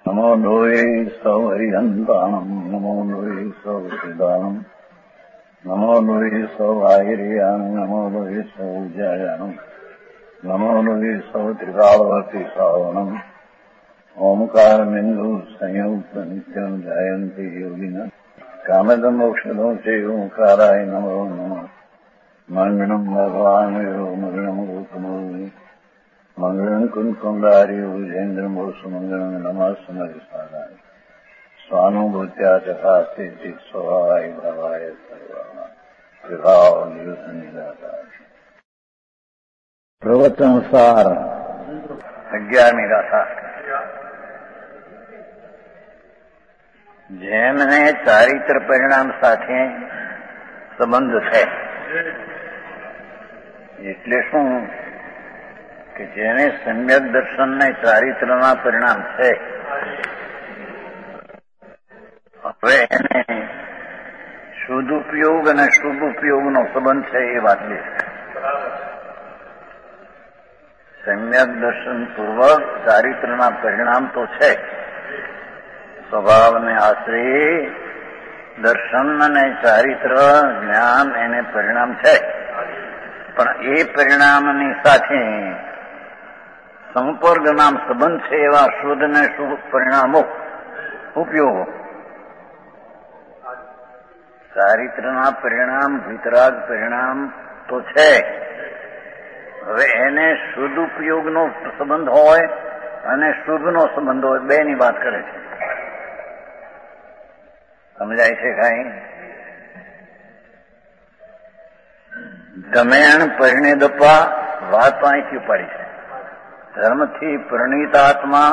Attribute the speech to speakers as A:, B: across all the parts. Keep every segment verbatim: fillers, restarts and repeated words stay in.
A: નમો લોહે સૌ હરિહંતાણમ નમો લોહે સૌ સિદાનમ નમો લોહે સૌ આહિર્યાન નમો લોહે સૌ જયાનમ નમો લોહે સૌ ત્રિકાળવતી શ્રાવણમ ઓમકાર બિંદુ સંયુક્ત નિત્યમ જયંતિ યોગિના કામદ મોક્ષદો છે ઓંકારાય નમો નમઃ મંગળમ ભગવાન મંગળમ ગોતમો મંગળમ કુંકુંડાર્ય વિજેન્દ્રમ સુમંગળમ નમઃ સ્વાનુભૂત્યા ચકાસ્તે ચિત સ્વભાવાય ભાવાય સર્વા વિભાવ નિયુત નિરાકાર. પ્રવચન સાર અગિયારમી ગાથા. જેમને ચારિત્ર પરિણામ સાથે સંબંધ છે એટલે શું કે જેને સમ્યક દર્શનને ચારિત્રના પરિણામ છે, હવે એને શુદ્ધ ઉપયોગ અને શુભ ઉપયોગનો સંબંધ છે એ વાત લે. સમ્યક દર્શન પૂર્વક ચારિત્રના પરિણામ તો છે, સ્વભાવને આશ્રય દર્શન અને ચારિત્ર જ્ઞાન એને પરિણામ છે, પણ એ પરિણામની સાથે સંપર્ક નામ સંબંધ છે એવા શુદ્ધ અને શુભ પરિણામો ઉપયોગો. ચારિત્રના પરિણામ વિતરાગ પરિણામ તો છે, હવે એને શુદ્ધ ઉપયોગનો સંબંધ હોય અને શુભનો સંબંધ હોય, બે ની વાત કરે છે. સમજાય છે કાંઈ? દમેણ પરિણેદપા વાત અહીંથી ઉપાડી છે. ધર્મથી પરિણીત આત્મા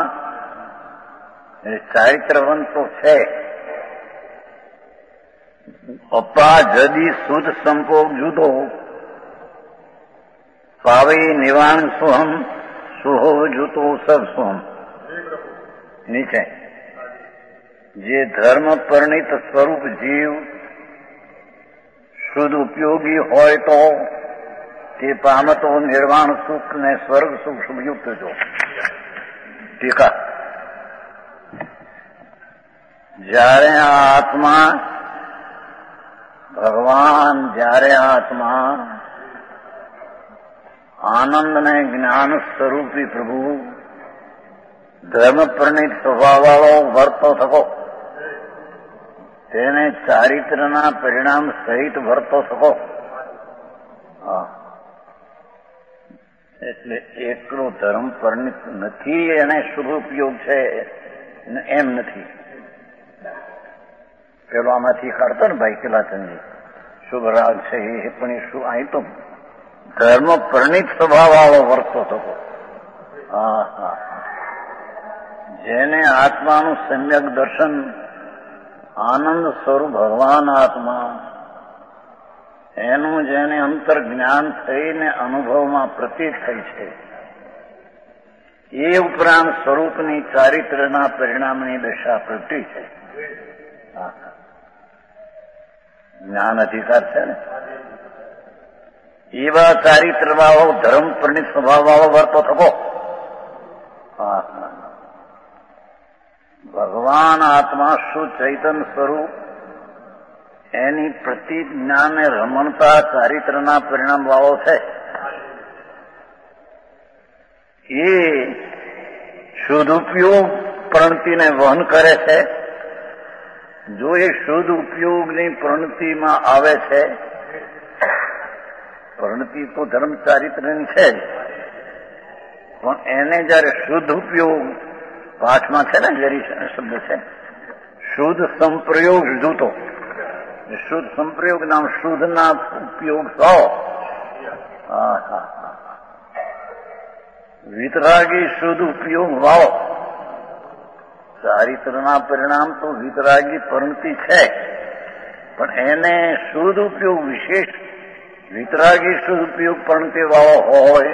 A: ચારિત્રવંત તો છે, અપા જદી શુદ્ધ સંપોગ જુદો પાવે નિવાણ સુહમ સુહો જૂતો સબ સુહમ. નીચે જે ધર્મ પરિણીત સ્વરૂપ જીવ શુદ્ધ ઉપયોગી હોય તો તે પામતો નિર્વાણ સુખ ને સ્વર્ગ સુખ શુભયુક્ત જો. ટીકા. જ્યારે આ આત્મા ભગવાન જ્યારે આત્મા આનંદ ને જ્ઞાન સ્વરૂપી પ્રભુ ધર્મ પરિણીત સ્વભાવ વાળો વર્તો થકો, તેને ચારિત્રના પરિણામ સહિત વર્તો થકો. એટલે એકલો ધર્મ પરિણીત નથી એને શુભ ઉપયોગ છે એમ નથી. પેલો આમાંથી કાઢતો ને ભાઈ કિલાચંદજી, શુભ રાગ છે એ પણ એ શું અહીં તો ધર્મ પરિણીત સ્વભાવ વાળો વર્તો થકો. હા હા જેને આત્માનું સમ્યક દર્શન આનંદ સ્વરૂપ ભગવાન આત્મા એનું જેને અંતર જ્ઞાન થઈને અનુભવમાં પ્રતીત થઈ છે, એ ઉપરાંત સ્વરૂપની ચારિત્રના પરિણામની દશા પ્રગટી છે. જ્ઞાન અધિકાર છે ને, એવા ચારિત્ર વાળો ધર્મ પરિણીત સ્વભાવ વાળો વર્તો થકો. ભગવાન આત્મા શુદ્ધ ચૈતન્ય સ્વરૂપ એની પ્રતિ જ્ઞાને રમણતા ચારિત્રના પરિણામ વાળો છે. એ શુદ્ધ ઉપયોગ પ્રણતિને વહન કરે છે. જો એ શુદ્ધ ઉપયોગની પ્રણતિમાં આવે છે, પ્રણતિ તો ધર્મ ચારિત્રની છે જ, પણ એને જયારે શુદ્ધ ઉપયોગ પાઠમાં છે ને જરી શબ્દ છે, શુદ્ધ સંપ્રયોગ જૂતો, શુદ્ધ સંપ્રયોગ નામ શુદ્ધના ઉપયોગ સો. વિતરાગી શુદ્ધ ઉપયોગ વાળો ચારિત્રના પરિણામ તો વિતરાગી પરિણતિ છે, પણ એને શુદ્ધ ઉપયોગ વિશેષ વિતરાગી શુદ્ધ ઉપયોગ પરિણતિ વાળો હોય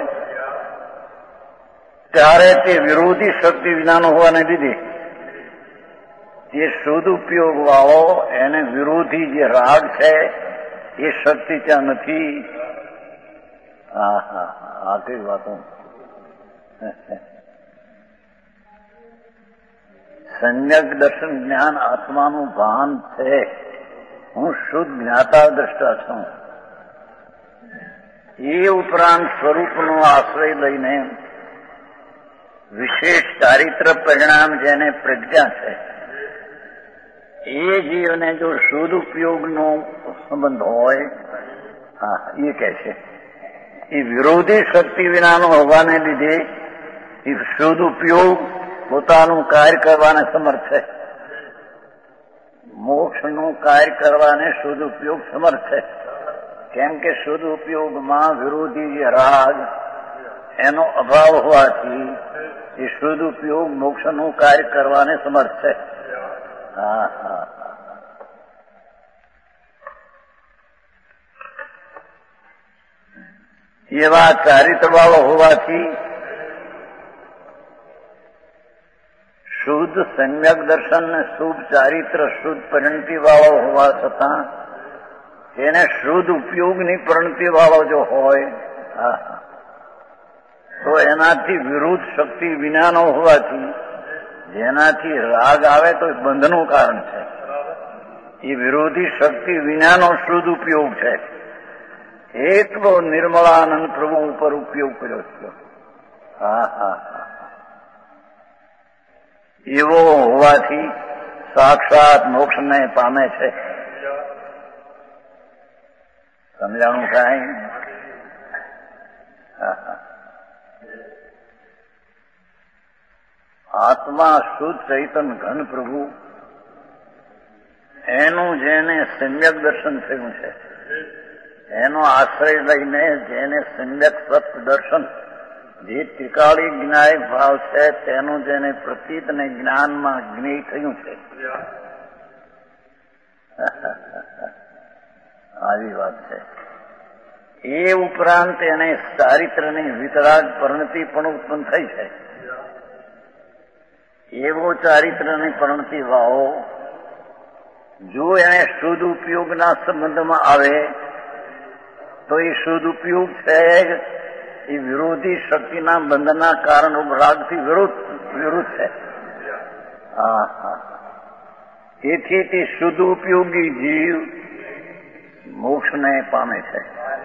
A: ત્યારે તે વિરોધી શક્તિ વિનાનો હોવાને લીધે જે શુદ્ધ ઉપયોગ વાળો એને વિરોધી જે રાગ છે એ શક્તિ ત્યાં નથી. હા હા આ કઈ વાતો. સમ્યક દર્શન જ્ઞાન આત્માનું ભાન છે. હું શુદ્ધ જ્ઞાતા દ્રષ્ટા છું. એ ઉપરાંત સ્વરૂપનો આશ્રય લઈને વિશેષ ચારિત્ર પરિણામ જેને પ્રજ્ઞા છે, એ જીવને જો શુદ્ધ ઉપયોગનો સંબંધ હોય, હા એ કહે છે એ વિરોધી શક્તિ વિનાનો હોવાને લીધે એ શુદ્ધ ઉપયોગ પોતાનું કાર્ય કરવાને સમર્થ છે. મોક્ષનું કાર્ય કરવાને શુદ્ધ ઉપયોગ સમર્થ છે. કેમ કે શુદ્ધ ઉપયોગમાં વિરોધી રાગ એનો અભાવ હોવાથી એ શુદ્ધ ઉપયોગ મોક્ષનું કાર્ય કરવાને સમર્થ છે. હા હા એવા ચારિત્ર વાળો હોવાથી શુદ્ધ સમ્યક દર્શન ને શુભ ચારિત્ર શુદ્ધ પરિણતિ વાળો હોવા છતાં એને શુદ્ધ ઉપયોગની પરિણતિ વાળો જો હોય, હા તો એનાથી વિરુદ્ધ શક્તિ વિનાનો હોવાથી જેનાથી રાગ આવે તો એ બંધનું કારણ છે. એ વિરોધી શક્તિ વિનાનો શુદ્ધ ઉપયોગ છે. એટલો નિર્મળાનંદ પ્રભુ ઉપર ઉપયોગ કર્યો છે. હા હા હા એવો હોવાથી સાક્ષાત મોક્ષને પામે છે. સમજાણું કાંઈ? હા હા આત્મા શુદ્ધ ચૈતન ઘન પ્રભુ એનું જેને સમ્યક દર્શન થયું છે, એનો આશ્રય લઈને જેને સમ્યક સત દર્શન જે ત્રિકાળી જ્ઞાયક ભાવ છે તેનું જેને પ્રતીત અને જ્ઞાનમાં જ્ઞેય થયું છે, આવી વાત છે. એ ઉપરાંત એને ચારિત્રની વિતરાગ પરિણતિ પણ ઉત્પન્ન થઈ છે. એવો ચારિત્રની પરિણતિ વાળો જો એને શુદ્ધ ઉપયોગના સંબંધમાં આવે તો એ શુદ્ધ ઉપયોગ છે એ વિરોધી શક્તિના બંધના કારણ રાગથી વિરુદ્ધ વિરુદ્ધ છે. હા હા તેથી તે શુદ્ધ ઉપયોગી જીવ મોક્ષને પામે છે.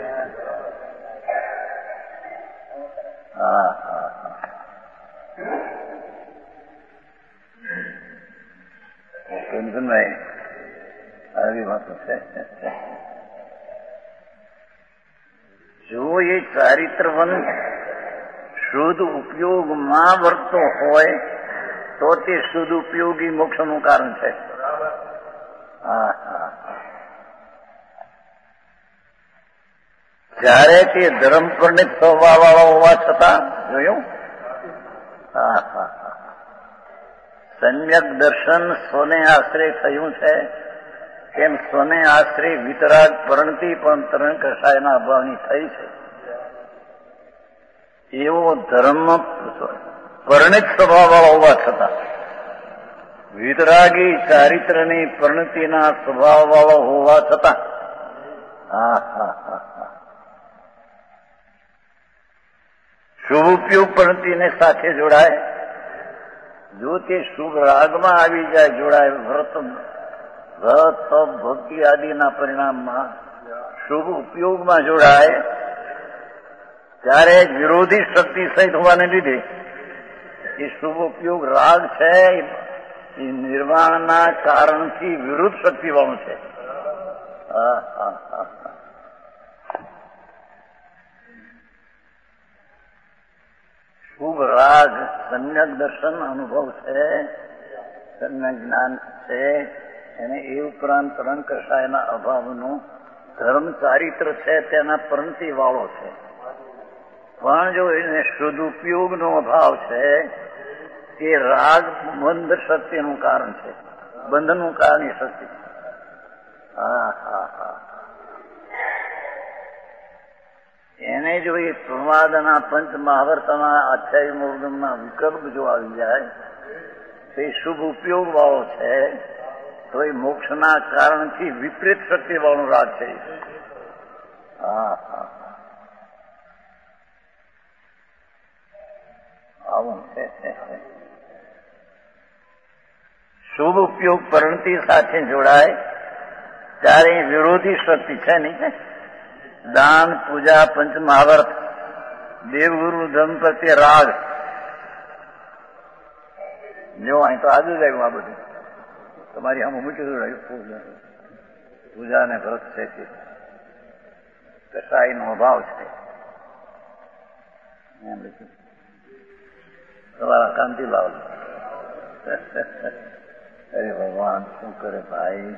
A: હા હા નહીં આવી વાતો છે. જો એ ચારિત્રવંત શુદ્ધ ઉપયોગમાં વર્તતો હોય તો તે શુદ્ધ ઉપયોગી મોક્ષનું કારણ છે. હા હા જ્યારે તે ધર્મ પરણિત થવા વાળો હોવા છતાં જોયું. હા હા હા સમ્યક દર્શન સ્વને આશ્રય થયું છે તેમ સ્વને આશ્રય વિતરાગ પરિણતિ પણ તરણ કષાયના અભાવની થઈ છે. એવો ધર્મ પરિણિત સ્વભાવવાળો હોવા છતાં વિતરાગી ચારિત્રની પરિણતિના સ્વભાવવાળો હોવા છતાં હા હા હા હા શુભ ઉપયોગ પરિણતિને સાથે જોડાય. જો તે શુભ રાગમાં આવી જાય, જોડાય, વ્રત વ્રત તપ ભક્તિ આદિના પરિણામમાં શુભ ઉપયોગમાં જોડાય, ત્યારે વિરોધી શક્તિ સહિત હોવાને લીધે એ શુભ ઉપયોગ રાગ છે એ નિર્વાણના કારણથી વિરુદ્ધ શક્તિવાળું છે. હા હા હા શુભ રાગ સમ્યક દર્શન અનુભવ છે, સમ્યક જ્ઞાન છે, એને એ ઉપરાંત તરણ કષાયના અભાવનું ધર્મ ચારિત્ર છે તેના પરિણતિ વાળો છે. પણ જો એને શુદ્ધ ઉપયોગનો અભાવ છે તે રાગ બંધ શક્તિનું કારણ છે, બંધનું કારણ એ શક્તિ. હા હા હા એને જો એ પ્રમાદના પંચ મહાવર્તના અઠ્યાવી મૂર્ધમના વિકલ્પ જો આવી જાય તો એ શુભ ઉપયોગ વાળો છે, તો એ મોક્ષના કારણથી વિપરીત શક્તિ વાળું રાગ છે. હા હા આવું છે. શુભ ઉપયોગ પરિણતિ સાથે જોડાય ત્યારે વિરોધી શક્તિ છે નહીં કે દાન, પૂજા, પંચ મહાવર્ત, દેવગુરુ ધર્મ પ્રત્યે રાગ. જો અહીં તો આજુ જ આવ્યું આ બધું તમારી આમ મૂકી રહ્યું. પૂજા ને વ્રત છે તે કસાઈનો અભાવ છે. તમારા કાંતિ લાવ. અરે ભગવાન શું કરે ભાઈ.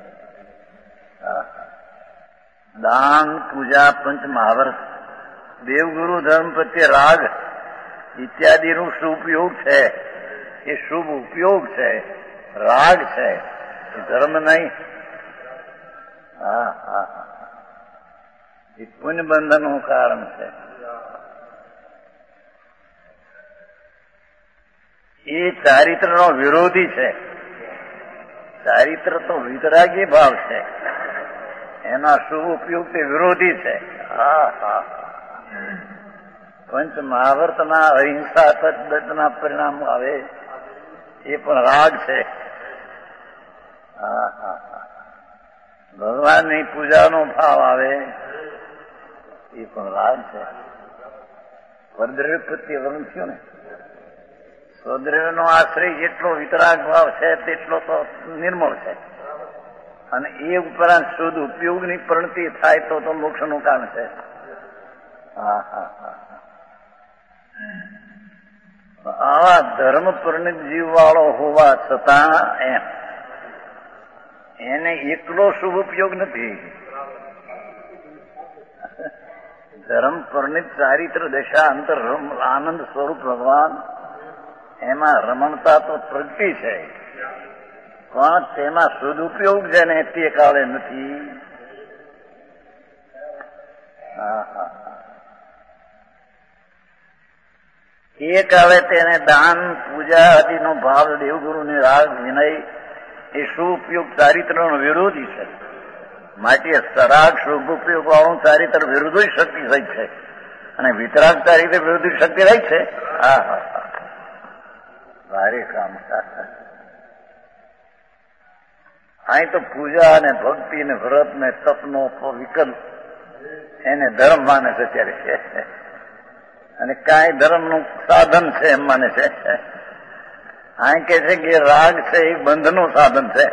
A: દાન, પૂજા, પંચ મહાવર્ત, દેવગુરુ ધર્મ પ્રત્યે રાગ ઇત્યાદિનું શુભ ઉપયોગ છે. એ શુભ ઉપયોગ છે, રાગ છે, એ ધર્મ નહીં. હા હા એ પુણ્ય બંધનનું કારણ છે. એ ચારિત્રનો વિરોધી છે. ચારિત્ર તો વિતરાગી ભાવ છે, એના શુભ ઉપયોગ તે વિરોધી છે. હા હા પંચ મહાવર્તના અહિંસા તદ્દતના પરિણામ આવે એ પણ રાગ છે. હા હા ભગવાનની પૂજાનો ભાવ આવે એ પણ રાગ છે. પરદ્રવ્ય પ્રત્યે વર્ણ થયો ને, સ્વદ્રવ્યનો આશ્રય જેટલો વિતરાગ ભાવ છે તેટલો તો નિર્મળ છે. અને એ ઉપરાંત શુદ્ધ ઉપયોગની પરિણતિ થાય તો તો મોક્ષનું કારણ છે. હા હા હા આવા ધર્મ પરિણિત જીવવાળો હોવા છતાં એમ એને એકલો શુભ ઉપયોગ નથી. ધર્મ પરિણિત ચારિત્ર દશા અંતર આનંદ સ્વરૂપ ભગવાન એમાં રમણતા તો પ્રગતિ છે, પણ તેમાં સદુપયોગ છે ને તે કાળે નથી. હા હા એ કાળે તેને દાન, પૂજા આદિનો ભાવ, દેવગુરુની રાગ, વિનય એ શુભ ઉપયોગ ચારિત્રનો વિરોધી છે. માટે સરાગ શુભ ઉપયોગ વાળું ચારિત્ર વિરોધી શક્તિ થઈ છે અને વિતરાગ ચારિત્ર વિરોધી શક્તિ રહી છે. હા હા હા ભારે કામ. અહીં તો પૂજા ને ભક્તિ ને વ્રત ને તપનો વિકલ્પ એને ધર્મ માને છે ત્યારે, અને કાંઈ ધર્મનું સાધન છે એમ માને છે. અહીં કે છે કે રાગ છે એ બંધનું સાધન છે.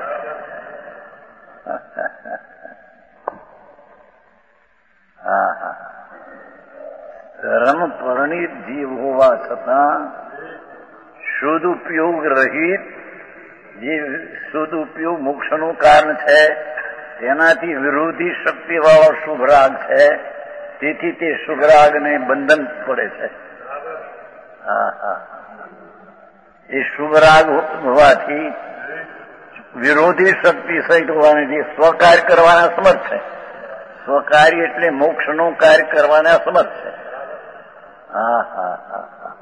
A: હા હા ધર્મ પરિણીત જીવ હોવા છતાં શુદ્ધ ઉપયોગ રહિત જે શુદ્ધ ઉપયોગ મોક્ષનું કારણ છે તેનાથી વિરોધી શક્તિ વાળો શુભ રાગ છે. તેથી તે શુભ રાગને બંધન પડે છે. હા હા એ શુભ રાગ હોવાથી વિરોધી શક્તિ સહિત હોવાથી સ્વકાર્ય કરવાના સમર્થ છે. સ્વકાર્ય એટલે મોક્ષનું કાર્ય કરવાના સમર્થ છે. હા હા હા હા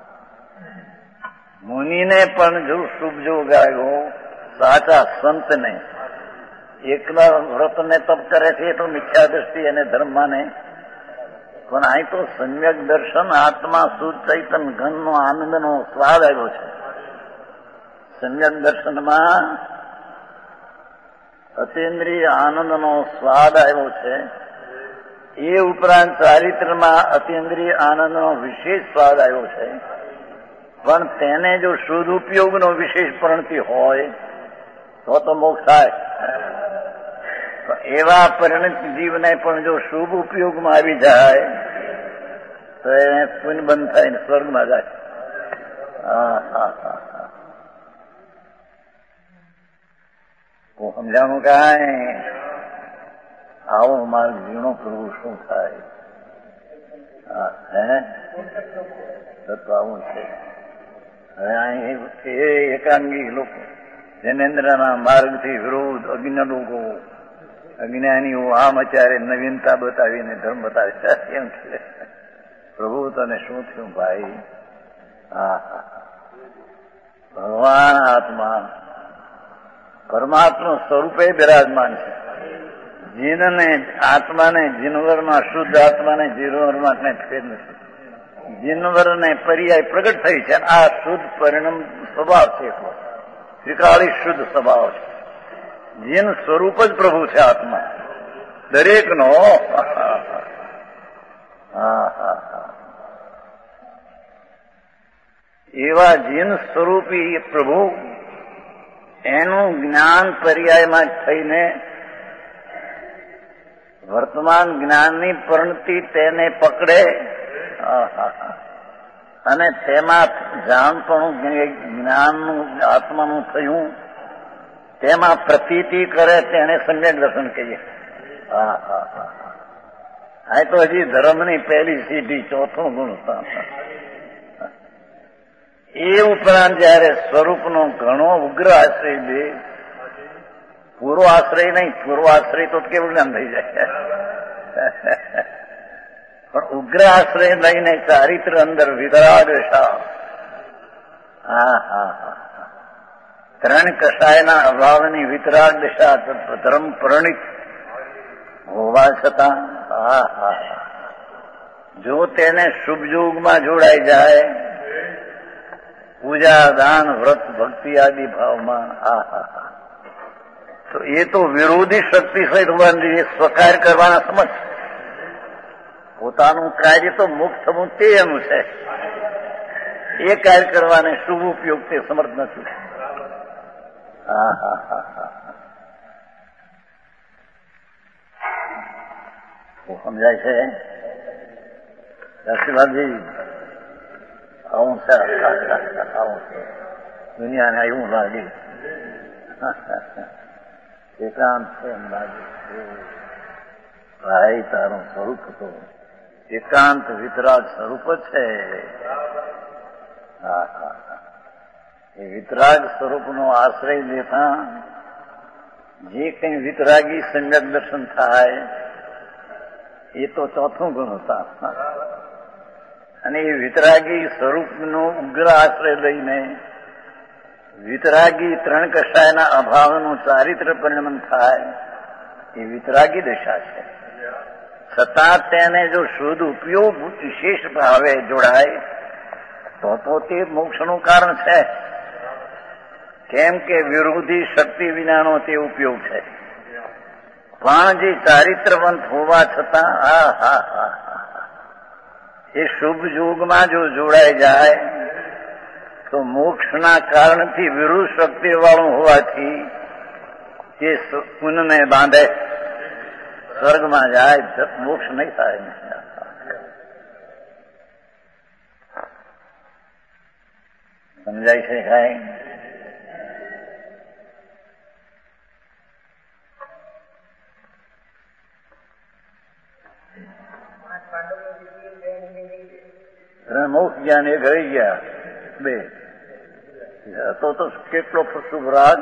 A: મુનિને પણ જો શુભ જોગ આવ્યો, સાચા સંતને એકલા વ્રતને તપ કરે છે તો મિથ્યા દ્રષ્ટિ અને ધર્મ માને, પણ અહીં તો સમ્યક દર્શન આત્મા શુદ્ધ ચૈતન ઘનનો આનંદનો સ્વાદ આવ્યો છે. સમ્યક દર્શનમાં અતિન્દ્રિય આનંદનો સ્વાદ આવ્યો છે. એ ઉપરાંત ચારિત્રમાં અતિન્દ્રિય આનંદનો વિશેષ સ્વાદ આવ્યો છે. પણ તેને જો શુદ્ધ ઉપયોગનો વિશેષ પરિણતિ હોય તો તો મોક્ષ થાય. એવા પરિણિત જીવને પણ જો શુભ ઉપયોગમાં આવી જાય તો એને પુણ્ય બંધ થાય ને સ્વર્ગમાં જાય. હા હા હા હું સમજાવું કાંઈ આવો માર્ગ ઝીણો કરવું શું થાય. હા હે તો આવું છે. હવે અહીં એ એકાંગી લોકો જૈનેન્દ્રના માર્ગથી વિરોધ અજ્ઞ લોકો અજ્ઞાનીઓ આમ અત્યારે નવીનતા બતાવીને ધર્મ બતાવે એમ છે. પ્રભુ તને શું થયું ભાઈ. હા હા ભગવાન આત્મા પરમાત્મા સ્વરૂપે બિરાજમાન છે. જીનને આત્માને જીનવરમાં, શુદ્ધ આત્માને જીનવરમાં કઈ ફેર નથી. જીનવરને પર્યાય પ્રગટ થઈ છે. આ શુદ્ધ પરિણામ સ્વભાવ છે. ત્રિકાળી શુદ્ધ સ્વભાવ છે. જેનું સ્વરૂપ જ પ્રભુ છે આત્મા દરેકનો. હા હા હા એવા જીન સ્વરૂપી પ્રભુ એનું જ્ઞાન પર્યાયમાં થઈને વર્તમાન જ્ઞાનની પરિણતિ તેને પકડે અને તેમાં જાણપણું જ્ઞાનનું આત્માનું થયું તેમાં પ્રતીતિ કરે તેને સમ્યક દર્શન કહીએ. હા હા હા આ તો હજી ધર્મની પહેલી સીધી ચોથો ગુણ. એ ઉપરાંત જયારે સ્વરૂપનો ઘણો ઉગ્ર આશ્રય દે, પૂરો આશ્રય નહીં, પૂરો આશ્રય તો કેવું જ્ઞાન થઈ જાય, પણ ઉગ્ર આશ્રય લઈને ચારિત્ર અંદર વિતરાગ દશા. હા હા હા ત્રણ કષાયના અભાવની વિતરાગ દશા ધર્મ પ્રણિત હોવા છતાં હા હા જો તેને શુભ યુગમાં જોડાઈ જાય પૂજા દાન વ્રત ભક્તિ આદિ ભાવમાં હા હા હા તો એ તો વિરોધી શક્તિ સહિત હોવાની સ્વકાર કરવાના સમજ. પોતાનું કાર્ય તો મુક્ત થવું તે એનું છે, એ કાર્ય કરવાને શુભ ઉપયોગ તે સમર્થ નથી. હા હા હા હા સમજાય છે રસીલાલજી? આવું છે આવું છે દુનિયાને એવું લાગે એકાંત છે એમ લાગે. ભાઈ તારું સ્વરૂપ તો એકાંત વિતરાગ સ્વરૂપ જ છે. હા હા એ વિતરાગ સ્વરૂપનો આશ્રય લેતા જે કઈ વિતરાગી સમ્યક દર્શન થાય એ તો ચોથું ગુણ હતા. અને એ વિતરાગી સ્વરૂપનો ઉગ્ર આશ્રય લઈને વિતરાગી ત્રણ કષાયના અભાવનું ચારિત્ર પરિણમન થાય એ વિતરાગી દશા છે. છતાં તેને જો શુદ્ધ ઉપયોગ વિશેષ ભાવે જોડાય તો તો તે મોક્ષનું કારણ છે. કેમ કે વિરોધી શક્તિ વિનાનો તે ઉપયોગ છે. પણ જે ચારિત્રવંત હોવા છતાં હા હા હા એ શુભ યુગમાં જો જોડાઈ જાય તો મોક્ષના કારણથી વિરુદ્ધ શક્તિ વાળું હોવાથી તે પુનને બાંધે સ્વર્ગમાં જાય, મોક્ષ નહીં થાય. સમજાય છે કાંઈ? મોક્ષ જ્ઞાન એક રહી ગયા બે. તો તો કેટલો શુભ રાગ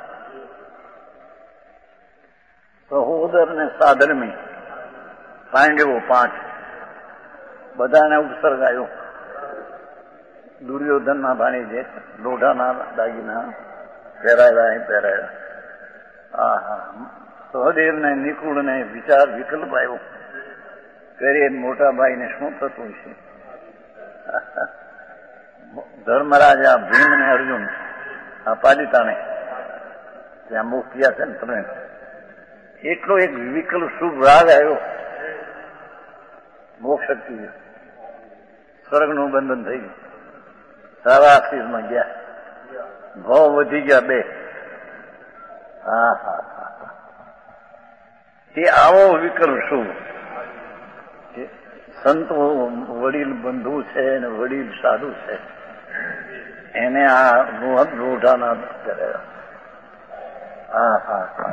A: સહોદર ને સાધર્મી પાંડવો પાંચ બધાને ઉત્સર્ગાયો. દુર્યોધનના ભાણી જે લોઢાના દાગીના પહેરાયેલા પહેરાયેલા. હા હા સહદેવને નિકુળને વિચાર વિકલ્પ આવ્યો કરીએ મોટા ભાઈને શું થતું છે. ધર્મરાજા ભીમ ને અર્જુન આ પાલિતાને ત્યાં મોકલ્યા છે ને તમે, એટલો એક વિકલ્પ શુભ રાગ આવ્યો. મોક્ષ શક્તિ સ્વર્ગનું બંધન થઈ ગયું. સારા આશીષમાં ગયા, ભાવ વધી ગયા બે. હા હા હા તે આવો વિકલ્પ શુભ. સંતો વડીલ બંધુ છે ને વડીલ સાધુ છે એને આ લોઢાના કરેલા. હા હા હા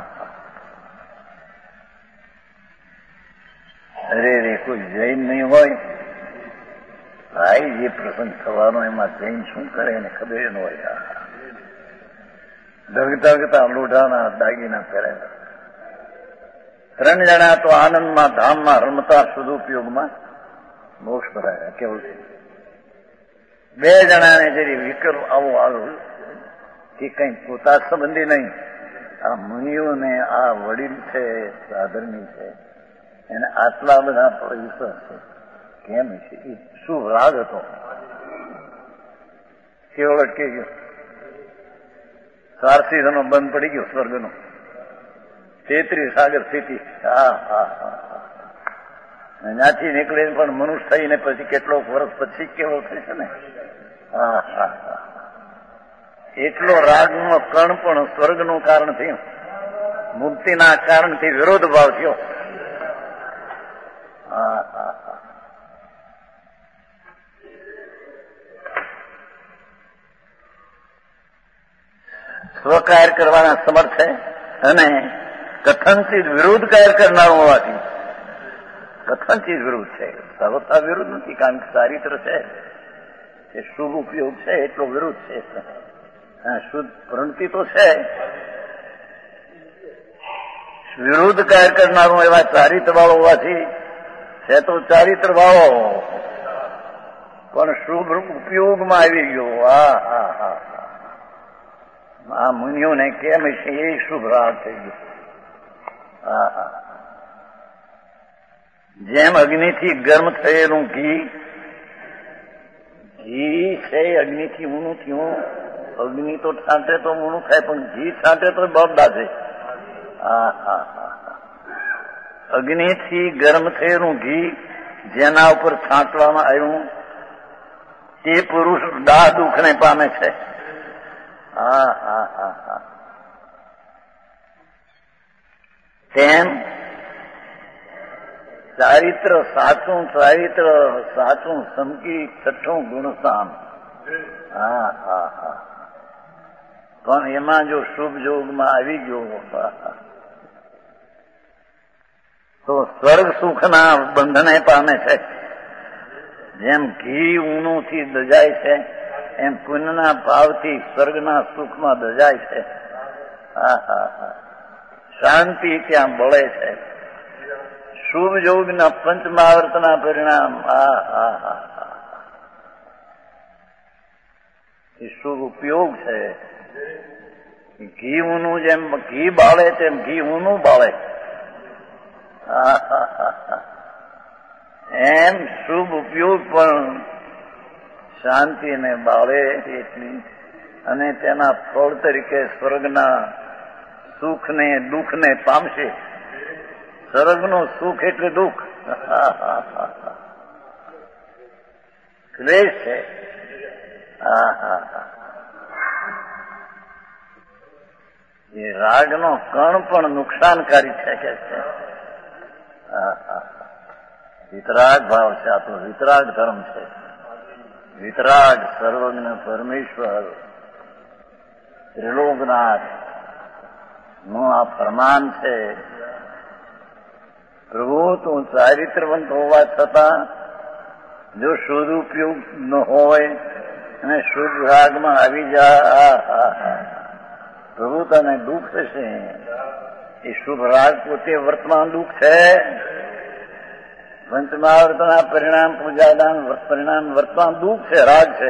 A: અરે રે કોઈ જૈન નહીં હોય ભાઈ, જે પ્રસંગ થવાનો એમાં જૈન શું કરે એને ખબર ન હોય. ધગધગતા લોઢાના દાગીના પહેરેલા ત્રણ જણા તો આનંદમાં ધામમાં રમતા સદુપયોગમાં મોક્ષ ભરાયા. કેવું છે? બે જણાને જરી વિકલ્પ આવો આવ્યો કે કઈ પોતા સંબંધી નહીં, આ મુનિઓને આ વડીલ છે સાધર્મી છે એને આટલા બધા વિશ્વાસ છે. કેમ છે? એ શું રાગ હતો? કેવળ અટકી ગયો. સારસીનો બંધ પડી ગયો સ્વર્ગનો, તેત્રીસ સાગર સ્થિતિ. હા હા હા ત્યાંથી નીકળીને પણ મનુષ્ય થઈને પછી કેટલોક વર્ષ પછી કેવો થશે ને. હા હા હા એટલો રાગનો કણ પણ સ્વર્ગનું કારણ થયું, મુક્તિના કારણથી વિરોધ ભાવ થયો. હા હા હા સ્વકાર્ય કરવાના સમર્થ છે અને કથનથી વિરોધ કાર્ય કરનારો હોવાથી કથનથી વિરુદ્ધ છે, સર્વથા વિરુદ્ધ નથી. કારણ કે ચારિત્ર છે એ શુભ ઉપયોગ છે એટલો વિરુદ્ધ છે. શુદ્ધ પ્રણતિ તો છે, વિરુદ્ધ કાર્ય કરનારો એવા ચારિત્ર વાળો હોવાથી છે તો ચારિત્ર વાળો પણ શુભ ઉપયોગમાં આવી ગયો. હા હા હા આ મુનિઓને કેમ છે એ શુભ રાગ થઈ ગયો. હા હા જેમ અગ્નિથી ગરમ થયેલું ઘી, ઘી છે અગ્નિથી ઊનું થયું, અગ્નિ તો છાંટે તો ઊનું થાય પણ ઘી છાંટે તો બળદા છે. હા હા હા અગ્નિથી ગરમ થયેલું ઘી જેના ઉપર છાંટવામાં આવ્યું તે પુરુષ દાહ દુઃખને પામે છે. હા હા હા હા તેમ ચારિત્ર સાચું ચારિત્ર સાચું સમકી છઠ્ઠું ગુણસામ. હા હા હા પણ એમાં જો શુભ યોગમાં આવી ગયો તો સ્વર્ગ સુખના બંધને પામે છે. જેમ ઘી ઊનુંથી દજાય છે એમ પુણ્યના ભાવથી સ્વર્ગના સુખમાં દજાય છે. હા હા હા શાંતિ ત્યાં બળે છે. શુભ યોગના પંચમહાવર્તના પરિણામ. હા હા હા એ શુભ ઉપયોગ છે. ઘી ઊનું જેમ ઘી બાળે તેમ ઘી ઊનું બાળે. હા હા હા એમ શુભ ઉપયોગ પણ શાંતિને બાળે એટલી, અને તેના ફળ તરીકે સ્વર્ગના સુખને દુઃખને પામશે. સ્વર્ગનું સુખ એટલે દુઃખ. ક્લેશ છે. હા હા હા એ રાગનો કણ પણ નુકસાનકારી છે કે છે. હા હા વિતરાગ ભાવ છે. આ તો વિતરાગ ધર્મ છે. વિતરાગ સર્વજ્ઞ પરમેશ્વર ત્રિલોકનાથ નું આ ફરમાન છે. પ્રભુ તું ચારિત્રવંત હોવા છતાં જો શુદ્ધ ઉપયોગ ન હોય અને શુદ્ધ રાગમાં આવી જા પ્રભુ તને દુઃખ થશે. એ શુભ રાગ પોતે વર્તમાન દુઃખ છે. પંચમહાવર્તના પરિણામ પૂજાદાન પરિણામ વર્તમાન દુઃખ છે, રાગ છે.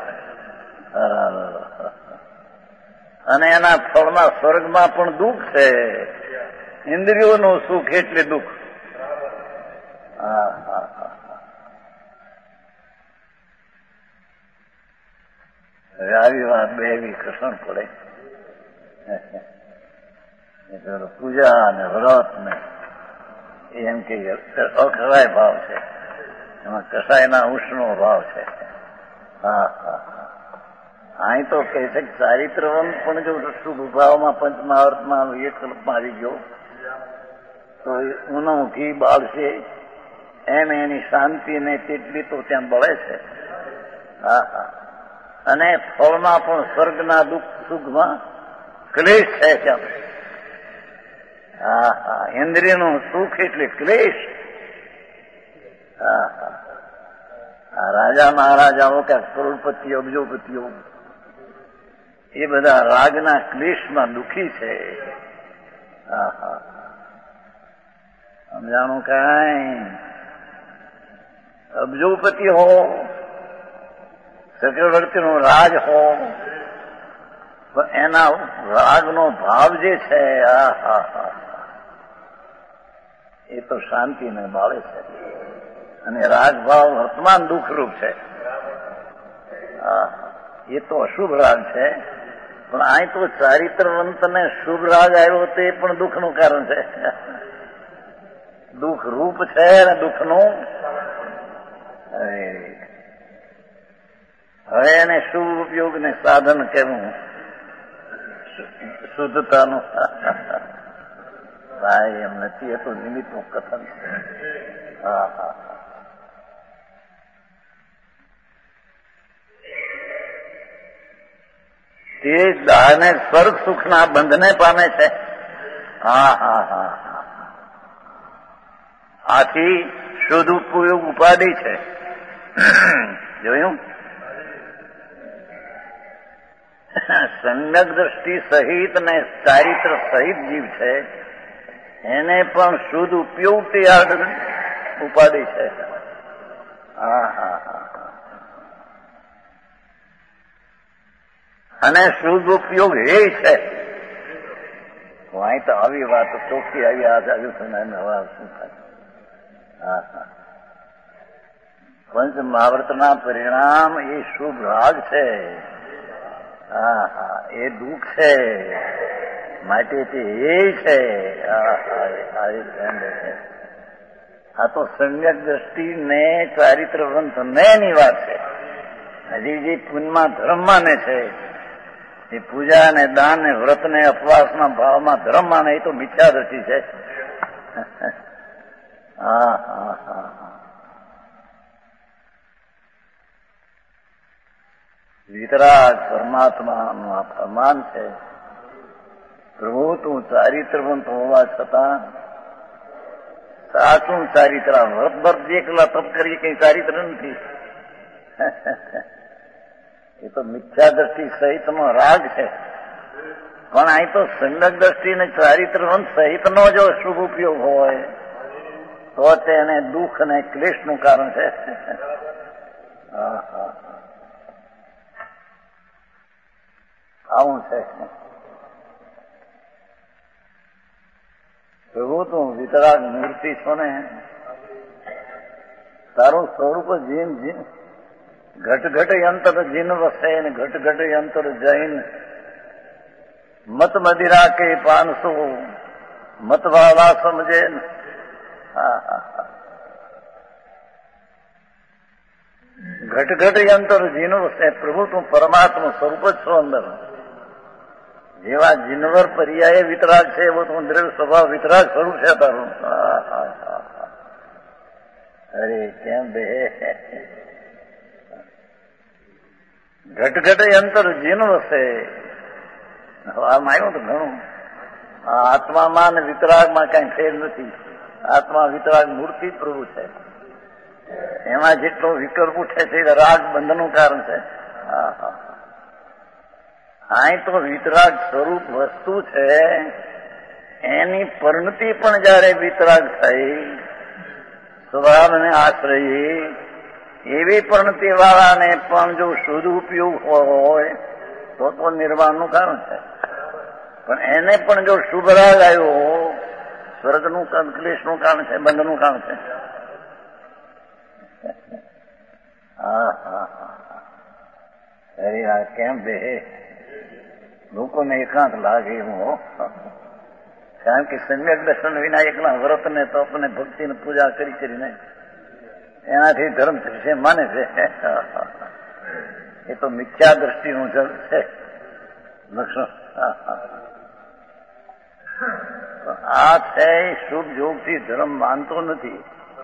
A: અને એના ફળમાં સ્વર્ગમાં પણ દુઃખ છે. ઇન્દ્રિયોનું સુખ એટલે દુઃખ. હા હા હા હવે આવી વાત બે એવી કસણ પડે. પૂજા અને વ્રત ને એમ કે અખરાય ભાવ છે, એમાં કસાયના ઉષ્ણનો ભાવ છે. હા હા અહીં તો કહે છે કે ચારિત્રવંત પણ જો શુભ ભાવમાં પંચમહાવર્તમાં એક કલ્પમાં આવી ગયો તો ઊનો ઘી બાળશે એમ એની શાંતિ ને તેટલી તો ત્યાં બળે છે. હા હા અને ફળમાં પણ સ્વર્ગના દુઃખ સુખમાં ક્લેશ છે ત્યાં. હા હા ઇન્દ્રિયનું સુખ એટલે ક્લેશ. હા હા આ રાજા મહારાજાઓ કે કરોડપતિઓ અબજોપતિઓ એ બધા રાગના ક્લેશમાં દુઃખી છે. હા હા સમજાણું કાંઈ. અબજોપતિ હો, ચક્રવર્તીનો રાજ હો, પણ એના રાગનો ભાવ જે છે આ હા હા એ તો શાંતિને બાળે છે. અને રાગ ભાવ વર્તમાન દુઃખરૂપ છે. એ તો અશુભ રાગ છે. પણ અહીં તો ચારિત્રવંત ને શુભ રાગ આવ્યો તે પણ દુઃખનું કારણ છે. દુઃખ રૂપ છે ને દુઃખનું. હવે એને શુભ ઉપયોગ ને સાધન કેવું શુદ્ધતાનું. ભાઈ એમ નથી, એ તો નિમિત્તનું કથન છે. હા હા તે દાહને સ્વર્ગ સુખના બંધને પામે છે. હા હા હા હા આથી શુદ્ધ ઉપયોગ ઉપાધિ છે. જોયું? સમ્યક દ્રષ્ટિ સહિત ને ચારિત્ર સહિત જીવ છે, એને પણ શુદ્ધ ઉપયોગ ઉપાધિ છે. હા હા હા અને શુદ્ધ ઉપયોગ એ છે. અહીં તો આવી વાત ચોખ્ખી આવી આ આવ્યું હવા શું થાય. હા હા પંચ મહાવ્રતના પરિણામ એ શુભ રાગ છે. હા હા એ દુઃખ છે માટે તે એ છે. આ તો સમ્યક દ્રષ્ટિ ને ચારિત્રવંત ને ની વાત છે. હજી જે પુણ્યમાં ધર્મ માને છે, એ પૂજા ને દાન ને વ્રત ને અપવાસના ભાવમાં ધર્મ માને, એ તો મિથ્યા દ્રષ્ટિ છે. હા હા હા વિતરાગ પરમાત્માનું આ ફરમાન છે. પ્રભુ તું ચારિત્રવંત હોવા છતાં સાચું ચારિત્ર, વ્રત વ્રત એકલા તપ કરીએ કઈ ચારિત્ર નથી. એ તો મિથ્યા દ્રષ્ટિ સહિતનો રાગ છે. પણ અહીં તો સમ્યક દ્રષ્ટિ ને ચારિત્રવંત સહિતનો જો શુભ ઉપયોગ હોય તો તેને દુઃખ અને ક્લેશનું કારણ છે. હા હા આવું છે. પ્રભુ તું વિતરાગ મૂર્તિ છો ને, તારું સ્વરૂપ જીન જીન ઘટ ઘટ યંત્ર જીન વસે ને ઘટ ઘટ યંત્ર જૈન મત મદિરા કે પાંચસો મતવાળા સમજે. હા હા ઘટ ઘટ યંત્ર જીન વસે. પ્રભુ તું પરમાત્મા સ્વરૂપ જ છો અંદર. જેવા જીનવર પર્યાય વિતરાગ છે એવો તું દ્રવ્ય સ્વભાવ વિતરાગ સ્વરૂપ છે તારું. અરે કેમ બે ઘટ ઘટ યંત્ર જીન વસે. આમ આવ્યું તો ઘણું. આત્મામાં ને વિતરાગમાં કઈ ફેર નથી. આત્મા વિતરાગ મૂર્તિ પ્રભુ છે. એમાં જેટલો વિકલ્પ ઉઠે છે એ રાગ બંધનું કારણ છે. હા હા અહીં તો વિતરાગ સ્વરૂપ વસ્તુ છે, એની પરિણતિ પણ જયારે વિતરાગ થઈ સ્વભાવને આશ્રયી, એવી પરિણતિ વાળાને પણ જો શુદ્ધ ઉપયોગ હોય તો તો નિર્વાણનું કારણ છે. પણ એને પણ જો શુભ રાગ આવ્યો, સ્વર્ગનું ક્લેશનું કારણ છે, બંધનું કારણ છે. હા હા હા અરે આ કેમ બે લોકોને એકાંત લાગે એવું હો. કારણ કે સમ્યક દર્શન વિના એકલા વ્રત ને તપ ને ભક્તિ ને પૂજા કરી કરીને એનાથી ધર્મ થશે માને છે. એ તો મિથ્યા દ્રષ્ટિનું જળ છે લક્ષણ. આ છે શુભ યોગથી ધર્મ માનતો નથી,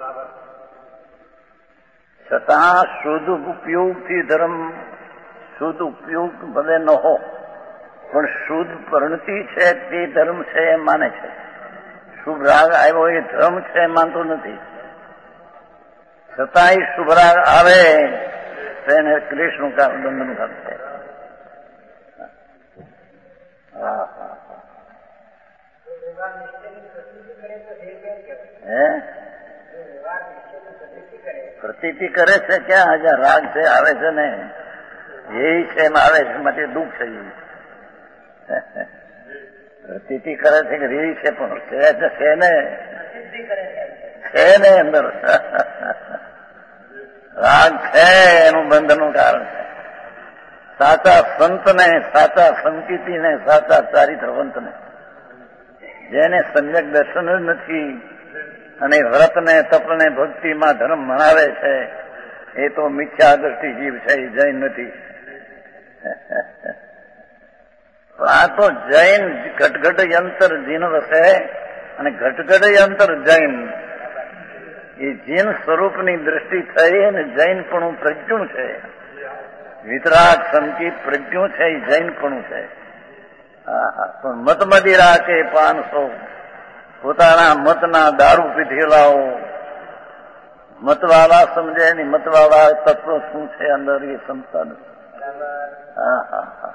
A: છતાં શુદ્ધ ઉપયોગથી ધર્મ, શુદ્ધ ઉપયોગ ભલે ન હો પણ શુદ્ધ પરિણતિ છે તે ધર્મ છે એ માને છે. શુભ રાગ આવ્યો એ ધર્મ છે માનતો નથી. છતાંય શુભ રાગ આવે તો એને ક્લેશનું કારણ, બંધનું કારણ છે. હે પ્રતીતિ કરે છે ક્યાં? હજાર રાગ છે આવે છે ને એ છે એમ આવે છે માટે દુઃખ છે. પ્રતીતિ કરે છે કે રે છે પણ છે ને છે ને અંદર રાગ છે એનું બંધનનું કારણ છે. સાચા સંતને, સાચા સંકિતિને, સાચા ચારિત્રવંતને, જેને સમ્યક દર્શન જ નથી અને વ્રતને તપને ભક્તિમાં ધર્મ મનાવે છે, એ તો મિથ્યા દ્રષ્ટિ જીવ છે, એ જૈન નથી. આ તો જૈન ઘટઘટ યંત્ર જીન વસે અને ઘટઘટ યંત્ર જૈન. એ જીન સ્વરૂપની દ્રષ્ટિ થઈ અને જૈનપણું પ્રજ્ઞું છે. વિતરાગ સંકિત પ્રજ્ઞું છે, એ જૈનપણું છે. હા હા પણ મતમદિરા કે પાંચસો પોતાના મતના દારૂ પીધેલાઓ મતવાળા સમજે ને મતવાળા તત્વ શું છે અંદર એ સમજતા નથી. હા હા હા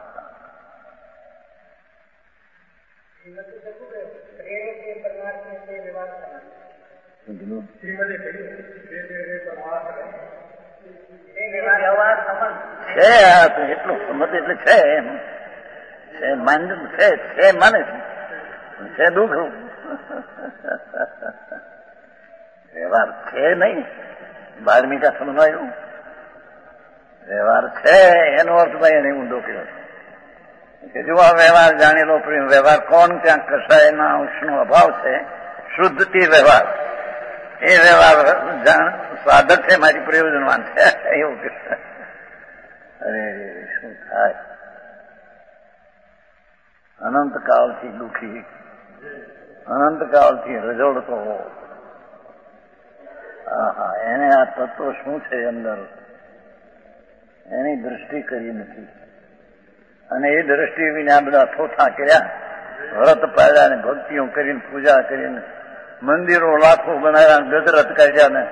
A: છે એટલું સમજ એટલે છે એમ છે માન છે છે માને છે દુઃખ વ્યવહાર છે નહીં. બારમીકા સમજાયું વ્યવહાર છે એનો અર્થ ભાઈ એને ઊંધો કર્યો કે જો આ વ્યવહાર જાણેલો પ્રેમ વ્યવહાર કોણ ત્યાં કસાયના અંશનો અભાવ છે. શુદ્ધથી વ્યવહાર એ વ્યવહાર જાણ સાધક છે, મારી પ્રયોજનવાન છે એવું કે અરે શું થાય. અનંતકાળથી દુઃખી, અનંતકાળથી રજોડતો હા એને આ તત્વ શું છે અંદર એની દ્રષ્ટિ કરી નથી. અને એ દ્રષ્ટિ વિના બધા થોથા કર્યા, વ્રત પાડ્યા ને ભક્તિઓ કરીને પૂજા કરીને મંદિરો લાખો બનાવ્યા, ગજરત કાઢ્યા ને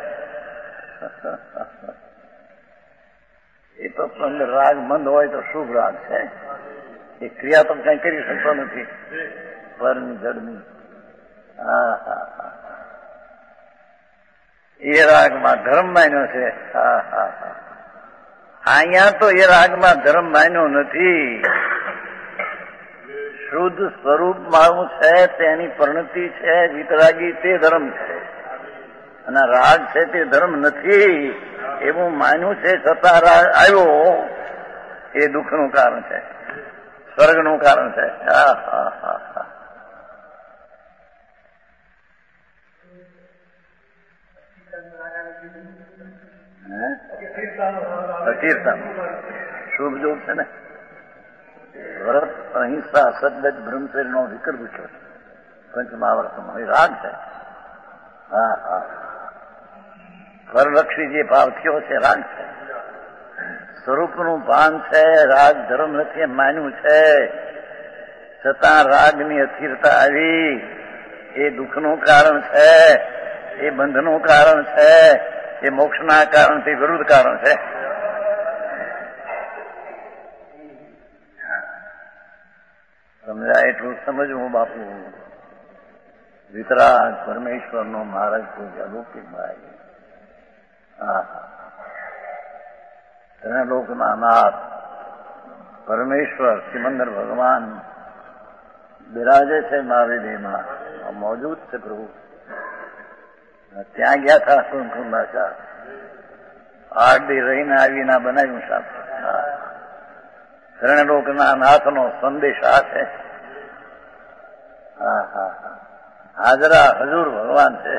A: એ તો અંદર રાગ મંદ હોય તો શુભ રાગ છે. એ ક્રિયા તો કઈ કરી શકતો નથી પરની જડની. હા હા હા એ રાગમાં ધર્મ માન્યો છે. હા હા હા અહીંયા તો એ રાગમાં ધર્મ માન્યો નથી. શુદ્ધ સ્વરૂપ મારું છે તેની પરિણતિ છે વિતરાગી, તે ધર્મ છે. અને રાગ છે તે ધર્મ નથી એવું માન્યું છે, છતાં રાગ આવ્યો એ દુઃખનું કારણ છે, સ્વર્ગનું કારણ છે. હા હા હા હા અકીર્તન શુભ જોગ છે ને. વ્રત અહિંસા સદગત બ્રહ્મચર્યનો વિકલ્પ છે પંચમહાવર્તમાં, એ રાગ છે. હા હા પરલક્ષી જે ભાવ થયો છે રાગ છે. સ્વરૂપનું ભાન છે, રાગ ધર્મ નથી એમ માન્યું છે, છતાં રાગની અસ્થિરતા આવી એ દુઃખનું કારણ છે, એ બંધનું કારણ છે, એ મોક્ષના કારણથી વિરુદ્ધ કારણ છે. સમજાય એટલું સમજવું બાપુ. વિતરાગ પરમેશ્વરનો માર્ગ કોઈ અલૌકિક માર્ગ. હા હા લોકના નાથ પરમેશ્વર સિમંદર ભગવાન બિરાજે છે મહાવેદીમાં, મોજૂદ છે પ્રભુ. ત્યાં ગયા હતા કુંભનાચાર, આઠ દી રહીને આવીને બનાવ્યું શાસ્ત્ર. શરણલોકના નાથનો સંદેશ આ છે. હા હા હા હાજરા હજુર ભગવાન છે.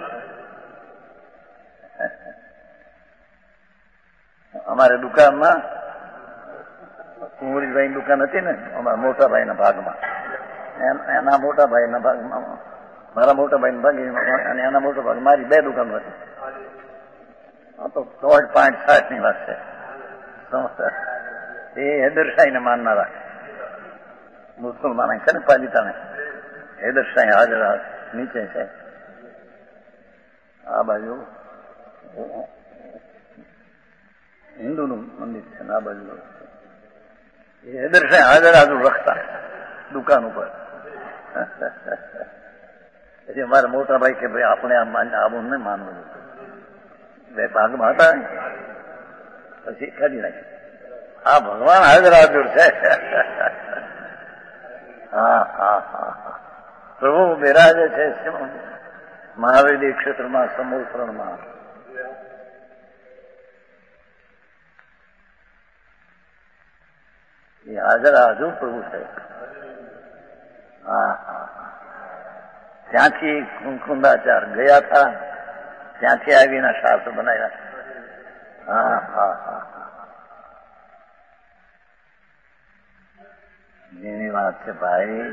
A: અમારે દુકાનમાં કુંવરીભાઈની દુકાન હતી ને અમારા મોટા ભાઈના ભાગમાં, એના મોટા ભાઈના ભાગમાં મારા મોટા ભાઈના ભાગ અને એના મોટા ભાગ મારી બે દુકાન હતી. તો દોઢ પાંચ સાઠ ની વાત છે. એ હેદરશાહીને માનનારા મુસલમાન છે ને પાલિતાને હેદરશાહી હાજર નીચે છે. આ બાજુ હિન્દુનું મંદિર છે ને આ બાજુ એ હેદરશાહી હાજર હાજર રખતા દુકાન ઉપર. પછી અમારા મોટા ભાઈ કે ભાઈ આપણે આ માન્ય આવું નહીં માનવું. બે ભાગમાં હતા પછી કાઢી નાખી. આ ભગવાન હાજર હાજર છે. હા હા હા હા પ્રભુ બિરાજે છે મહાવેદી ક્ષેત્રમાં સમૂહમાં. એ હાજર હાજર પ્રભુ છે. હા હા ત્યાંથી કુંદાચાર ગયા હતા, ત્યાંથી આવીને શાસ્ત્ર બનાવ્યા. હા હા હા જેની વાત છે ભાઈ.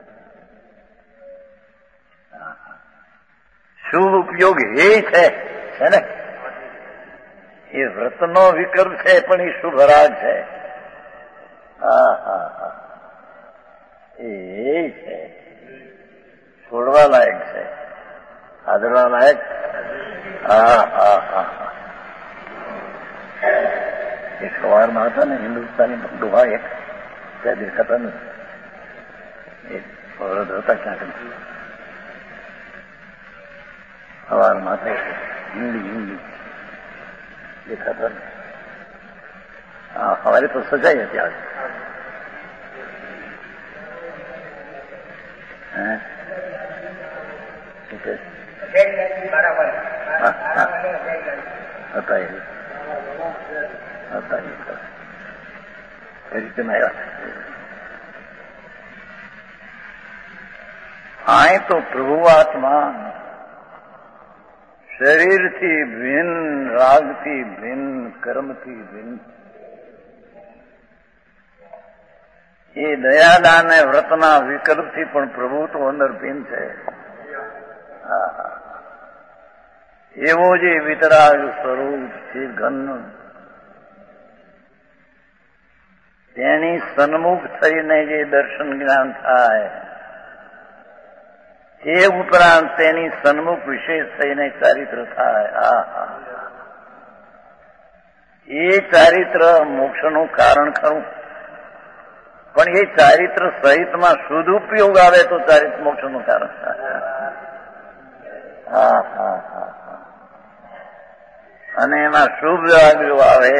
A: શુભ ઉપયોગ એ છે ને, એ વ્રતનો વિકલ્પ છે પણ એ શુભ રાગ છે. હા હા હા એ છે, છોડવા લાયક છે, આદરવા લાયક. હા હા હા હા એક સવારમાં હતા ને હિન્દુસ્તાની દુહા એક ત્યાં દેખાતા નથી, એક વરદ હતા ક્યાંક સવારમાં હિન્દી હિન્દી દેખાતા નથી. હા હવારે તો સજાઈ હતી આજે. હતા એ હતા એ રીતે હા તો પ્રભુઆત્મા શરીરથી ભિન્ન, રાગથી ભિન્ન, કર્મથી ભિન્ન. એ દયાદાન અને વ્રતના વિકલ્પથી પણ પ્રભુ તો અંદર ભિન્ન છે. એવો જે વિતરાગ સ્વરૂપ છે ઘન, તેની સન્મુખ થઈને જે દર્શન જ્ઞાન થાય, તે ઉપરાંત તેની સન્મુખ વિશેષ થઈને ચારિત્ર થાય. આ એ ચારિત્ર મોક્ષનું કારણ ખરું, પણ એ ચારિત્ર સહિતમાં સદુપયોગ આવે તો ચારિત્ર મોક્ષનું કારણ થાય. હા હા હા અને એમાં શુભ રાગ જો આવે,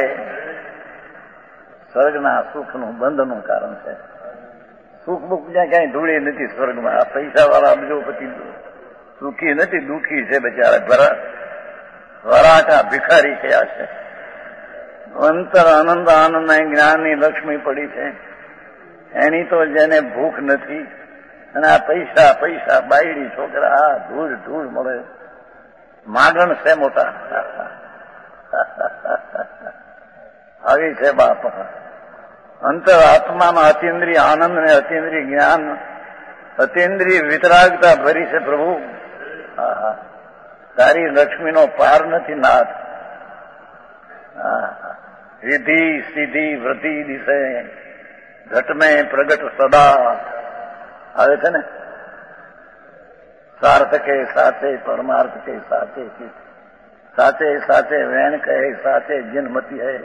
A: સ્વર્ગના સુખનું બંધનું કારણ છે. સુખ બુખ જ્યાં ક્યાંય ધૂળી નથી સ્વર્ગમાં. આ પૈસા વાળા અબજોપતિ સુખી નથી, દુઃખી છે બિચારા. વરાટા ભિખારી થયા છે. અંતર આનંદ આનંદ જ્ઞાનની લક્ષ્મી પડી છે. એની તો જેને ભૂખ નથી, અને આ પૈસા પૈસા બાયડી છોકરા, આ ધૂળ ધૂળ મળે, માગણ છે મોટા. આવી છે બાપ. અંતર આત્મામાં અતિન્દ્રિય આનંદ ને અતિન્દ્રિય જ્ઞાન, અતિન્દ્રિય વિતરાગતા ભરી છે પ્રભુ. તારી લક્ષ્મીનો પાર નથી નાથ. વિધિ સિદ્ધિ વૃદ્ધિ દિશે ઘટ મેં પ્રગટ સદા આવે છે ને. સાર્થ કે સાથે પરમાર્થ કે સાથે, સાથે સાથે વેણ કહે સાથે જન્મતી હૈ.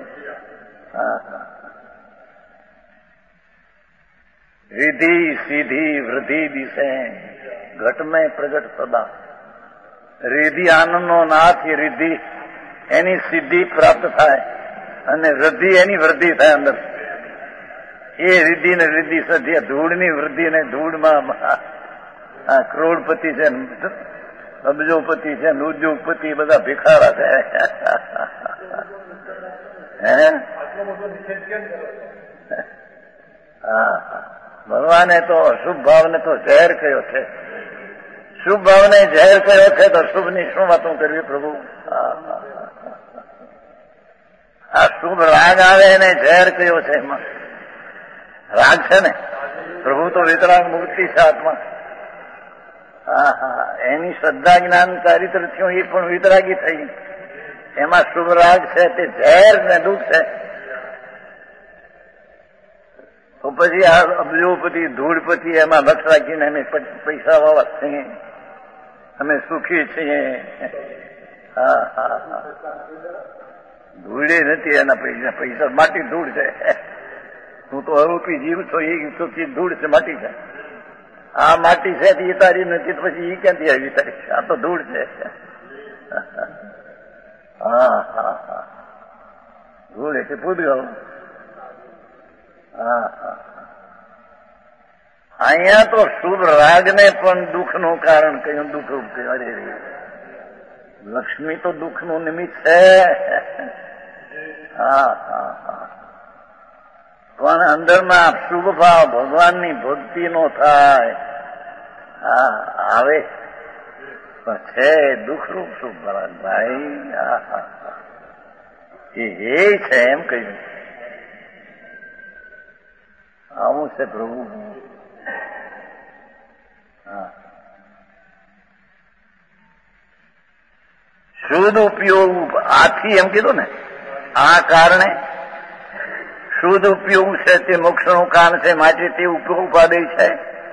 A: रिधि सीधी वृद्धि दिशे घट में प्रगट सदा. रिधि आनंदનો નાથ એ रिधि એની સિદ્ધિ પ્રાપ્ત થાય અને વૃદ્ધિ એની વૃદ્ધિ થાય અંદર. એ रिधि ને रिधि સદ્ય ધૂળની વૃદ્ધિ ને ધૂળમાં કરોડપતિ છે, અબજોપતિ છે, ઉદ્યોગપતિ બધા ભિખારા છે. હે હા ભગવાને તો અશુભ ભાવને તો ઝેર કયો છે. શુભ ભાવને ઝેર કયો છે તો શુભની શું વાતો કરવી પ્રભુ. આ શુભ રાગ આવે એને ઝેર કયો છે. એમાં રાગ છે ને. પ્રભુ તો વિતરાગ મૂર્તિ છે આત્મા. હા હા એની શ્રદ્ધા જ્ઞાન ચારિત્ર થયું, એ પણ વિતરાગી થઈ. એમાં શુભ રાગ છે તે ઝેર ને દુઃખ છે. તો પછી આ અબજોપતિ ધૂળપતિ એમાં લક્ષ રાખીને અમે પૈસા વાળા છીએ, અમે સુખી છીએ. હા હા હા ધૂળે નથી એના પૈસા, પૈસા માટી ધૂળ છે. હું તો આરોપી જીવ છો, એ સુખી ધૂળ છે, માટી છે. આ માટી છે એ તારી નથી, પછી એ ક્યાંથી આવી તારી? આ તો ધૂળ છે. હા હા હા ધૂળ એટલે પૂતગલ. હા હા અહીંયા તો શુભ રાગને પણ દુઃખનું કારણ કહ્યું. દુઃખ અરે લક્ષ્મી તો દુઃખનું નિમિત્ત છે. હા હા હા પણ અંદરમાં શુભ ભાવ ભગવાનની ભક્તિનો થાય આ આવે પણ છે દુઃખરૂપ શુભ ભાઈ એ છે એમ કહ્યું. આવું છે પ્રભુ. હા, શુદ્ધ ઉપયોગ આથી એમ કીધું ને, આ કારણે શુદ્ધ ઉપયોગ છે તે મોક્ષનું કારણ છે, માટે તે ઉપયોગ ઉપાદેય છે,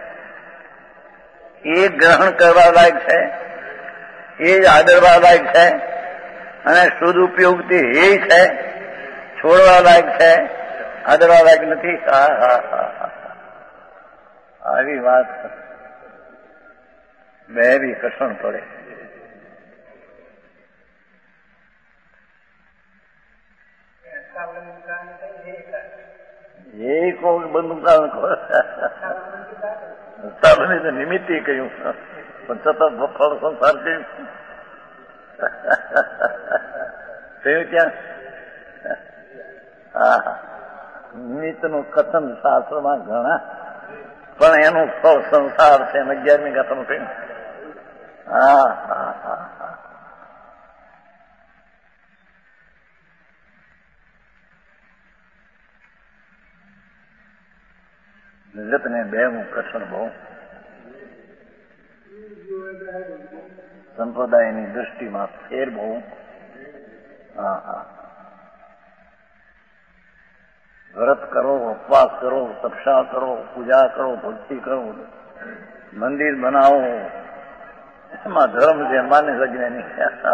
A: એ ગ્રહણ કરવા લાયક છે, એ જ આદરવા લાયક છે, અને શુદ્ધ ઉપયોગ તે એ છે, છોડવા લાયક છે, આદરવા લાયક નથી. હા હા હા હા આવી વાત બે બી કસણ પડે. એ કોઈ બંધ કારણ નિમિત્તે કહ્યું, પણ છતાં ફળ સંસાર કહ્યું કહ્યું ત્યાં. હા, નિમિત્તનું કથન શાસ્ત્રમાં ઘણા, પણ એનું ફળ સંસાર છે. અગિયારમી ગાથામાં કહ્યું. હા હા હા હા જગતને બે હું કઠણ બહુ સંપ્રદાયની દૃષ્ટિમાં ફેર બહુ. હા હા વ્રત કરો, ઉપવાસ કરો, તપસ્યા કરો, પૂજા કરો, ભક્તિ કરો, મંદિર બનાવો, એમાં ધર્મ છે માને સજને નહીં.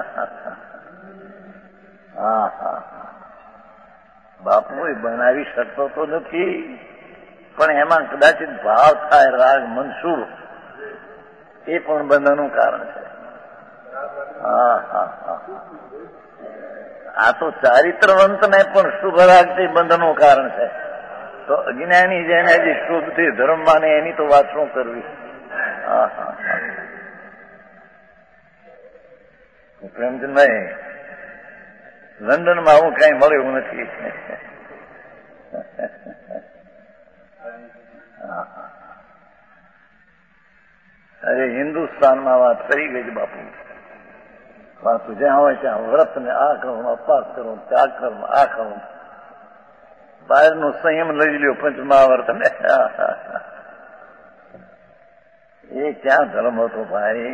A: હા હા બાપુ એ બનાવી શકતો તો નથી, પણ એમાં કદાચિત ભાવ થાય, રાગ મનસૂર, એ પણ બંધનનું કારણ છે. હા હા હા આ તો ચારિત્રવંતને પણ શુભ રાગ તે બંધનનું કારણ છે. તો અજ્ઞાની જેને જે શુભથી ધર્મ માને એની તો વાત શું કરવી. હા હા પ્રેમચંદભાઈ, લંડનમાં આવું કઈ મળ્યું નથી. અરે હિન્દુસ્તાનમાં વાત કરી ગઈ બાપુ. બાપુ જ્યાં હોય ત્યાં વ્રત ને આ કરું, અપવાસ કરું, ત્યાગ કરું, આ કરું, બહારનો સંયમ લઈ લ્યો પંચમહાવર્ત ને. એ ક્યાં ધર્મ હતો ભાઈ.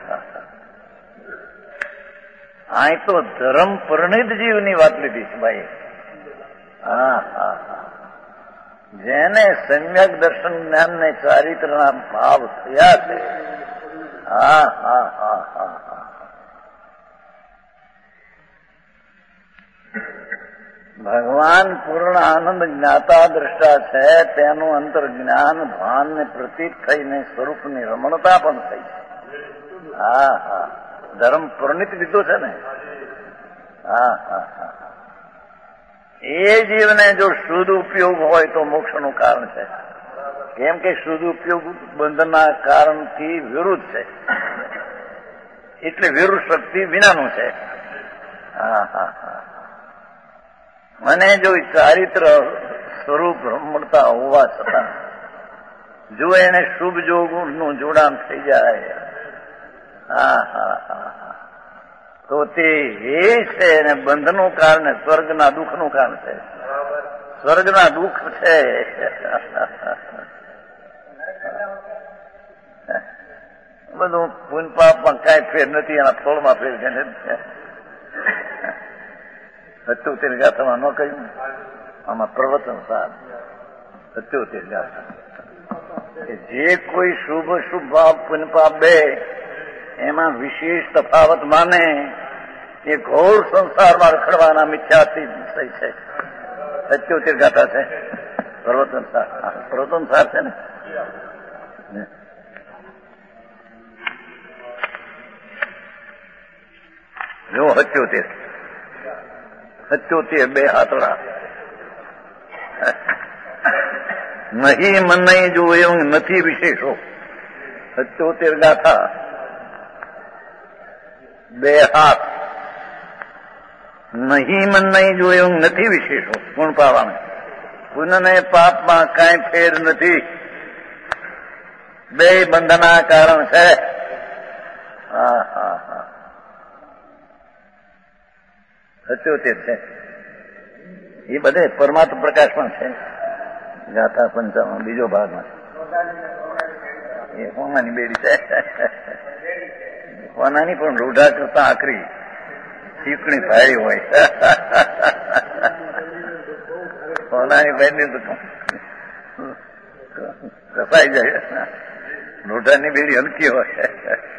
A: આ તો ધર્મ પરિણિત જીવની વાત લીધી છે ભાઈ. હા હા હા જેને સમ્યક દર્શન જ્ઞાન ને ચારિત્રના ભાવ થયા છે. હા હા હા હા હા ભગવાન પૂર્ણ આનંદ જ્ઞાતા દ્રષ્ટા છે, તેનું અંતર જ્ઞાન ભાન ને પ્રતીત થઈને સ્વરૂપની રમણતા પણ થઈ છે. હા હા ધર્મ પરિણિત લીધો છે ને. હા હા હા એ જીવને જો શુદ્ધ ઉપયોગ હોય તો મોક્ષનું કારણ છે. કેમ કે શુદ્ધ ઉપયોગ બંધનના કારણથી વિરુદ્ધ છે, એટલે વિરુદ્ધ શક્તિ વિનાનું છે. હા હા હા મને જો ચારિત્ર સ્વરૂપ રમણતા હોવા છતાં જો એને શુભ જોગનું જોડાણ થઈ જાય, હા હા હા તો તે એ છે ને બંધનું કારણ, સ્વર્ગના દુઃખનું કારણ છે. સ્વર્ગના દુઃખ છે. બધું પુન પાપમાં કાંઈ ફેર નથી, એના ફળમાં ફેર છે. સત્યોતેર ગાથામાં ન કહ્યું, આમાં પ્રવચન સાર સત્યોતેર ગાથા. જે કોઈ શુભ શુભ ભાવ પુન પાપ બે એમાં વિશેષ તફાવત માને એ ઘોર સંસારમાં રખડવાના મિથ્યાથી થઈ છે. સત્યોતેર ગાથા છે, પ્રવચન સાર. પ્રવચન સાર છે ને. જો સત્યોતેર સત્યોતેર બે હાથડા. નહીં મનઈ જોયું નથી વિશેષો. સત્યોતેર ગાથા બે હાથ. નહીં મન નહીં જોયું નથી વિશેષો. કોણ પાવાનું? પુણ્ય ને પાપમાં કાંઈ ફેર નથી, બે બંધના કારણ છે. હા હા હા સત્યોતેર છે એ બધે પરમાત્મા પ્રકાશ પણ છે. ગાથા પંચાવન બીજો ભાગમાં એ હોનાની બેડી છે. હોનાની પણ રૂઢા કરતા આકરી ચીકણી ભાઈ હોય. હોનાની બેડી તો કસાઈ જાય, રૂઢાની બેડી હલકી હોય.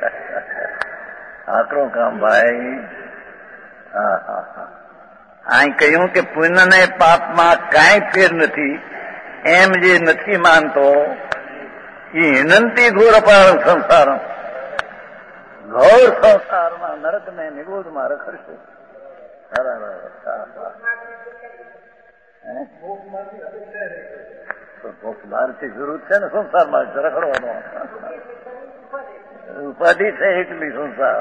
A: આકરો કામ ભાઈ. હા હા હા અહીં કહ્યું કે પુણ્ય ને પાપમાં કાંઈ ફેર નથી એમ જે નથી માનતો એ હિનંતી ઘોર અપાર સંસાર, ઘોર સંસારમાં નરક ને નિરોધમાં રખડશે. બહારથી જરૂર છે ને સંસારમાં રખડવાનો, ઉપાધિ છે એટલી સંસાર.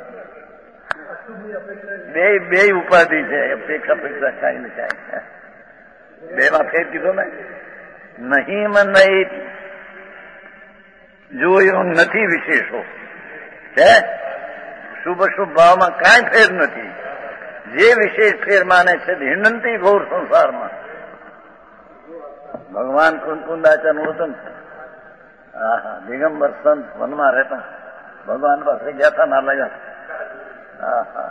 A: બે બે ઉપાધિ છે, અપેક્ષા અપેક્ષા કાંઈ ને કાંઈ. બે માં ફેર કીધો ને, નહીં માં નહીં જોયું નથી વિશેષો છે. શુભ શુભ ભાવમાં કાંઈ ફેર નથી. જે વિશેષ ફેર માને છે હિનંતી ઘોર સંસારમાં. ભગવાન કુંદાચાર્ય નું વતન, હા હા દિગંબર સંત વનમાં રહેતા, ભગવાન પાસે ગયા હતા ના લયા. હા હા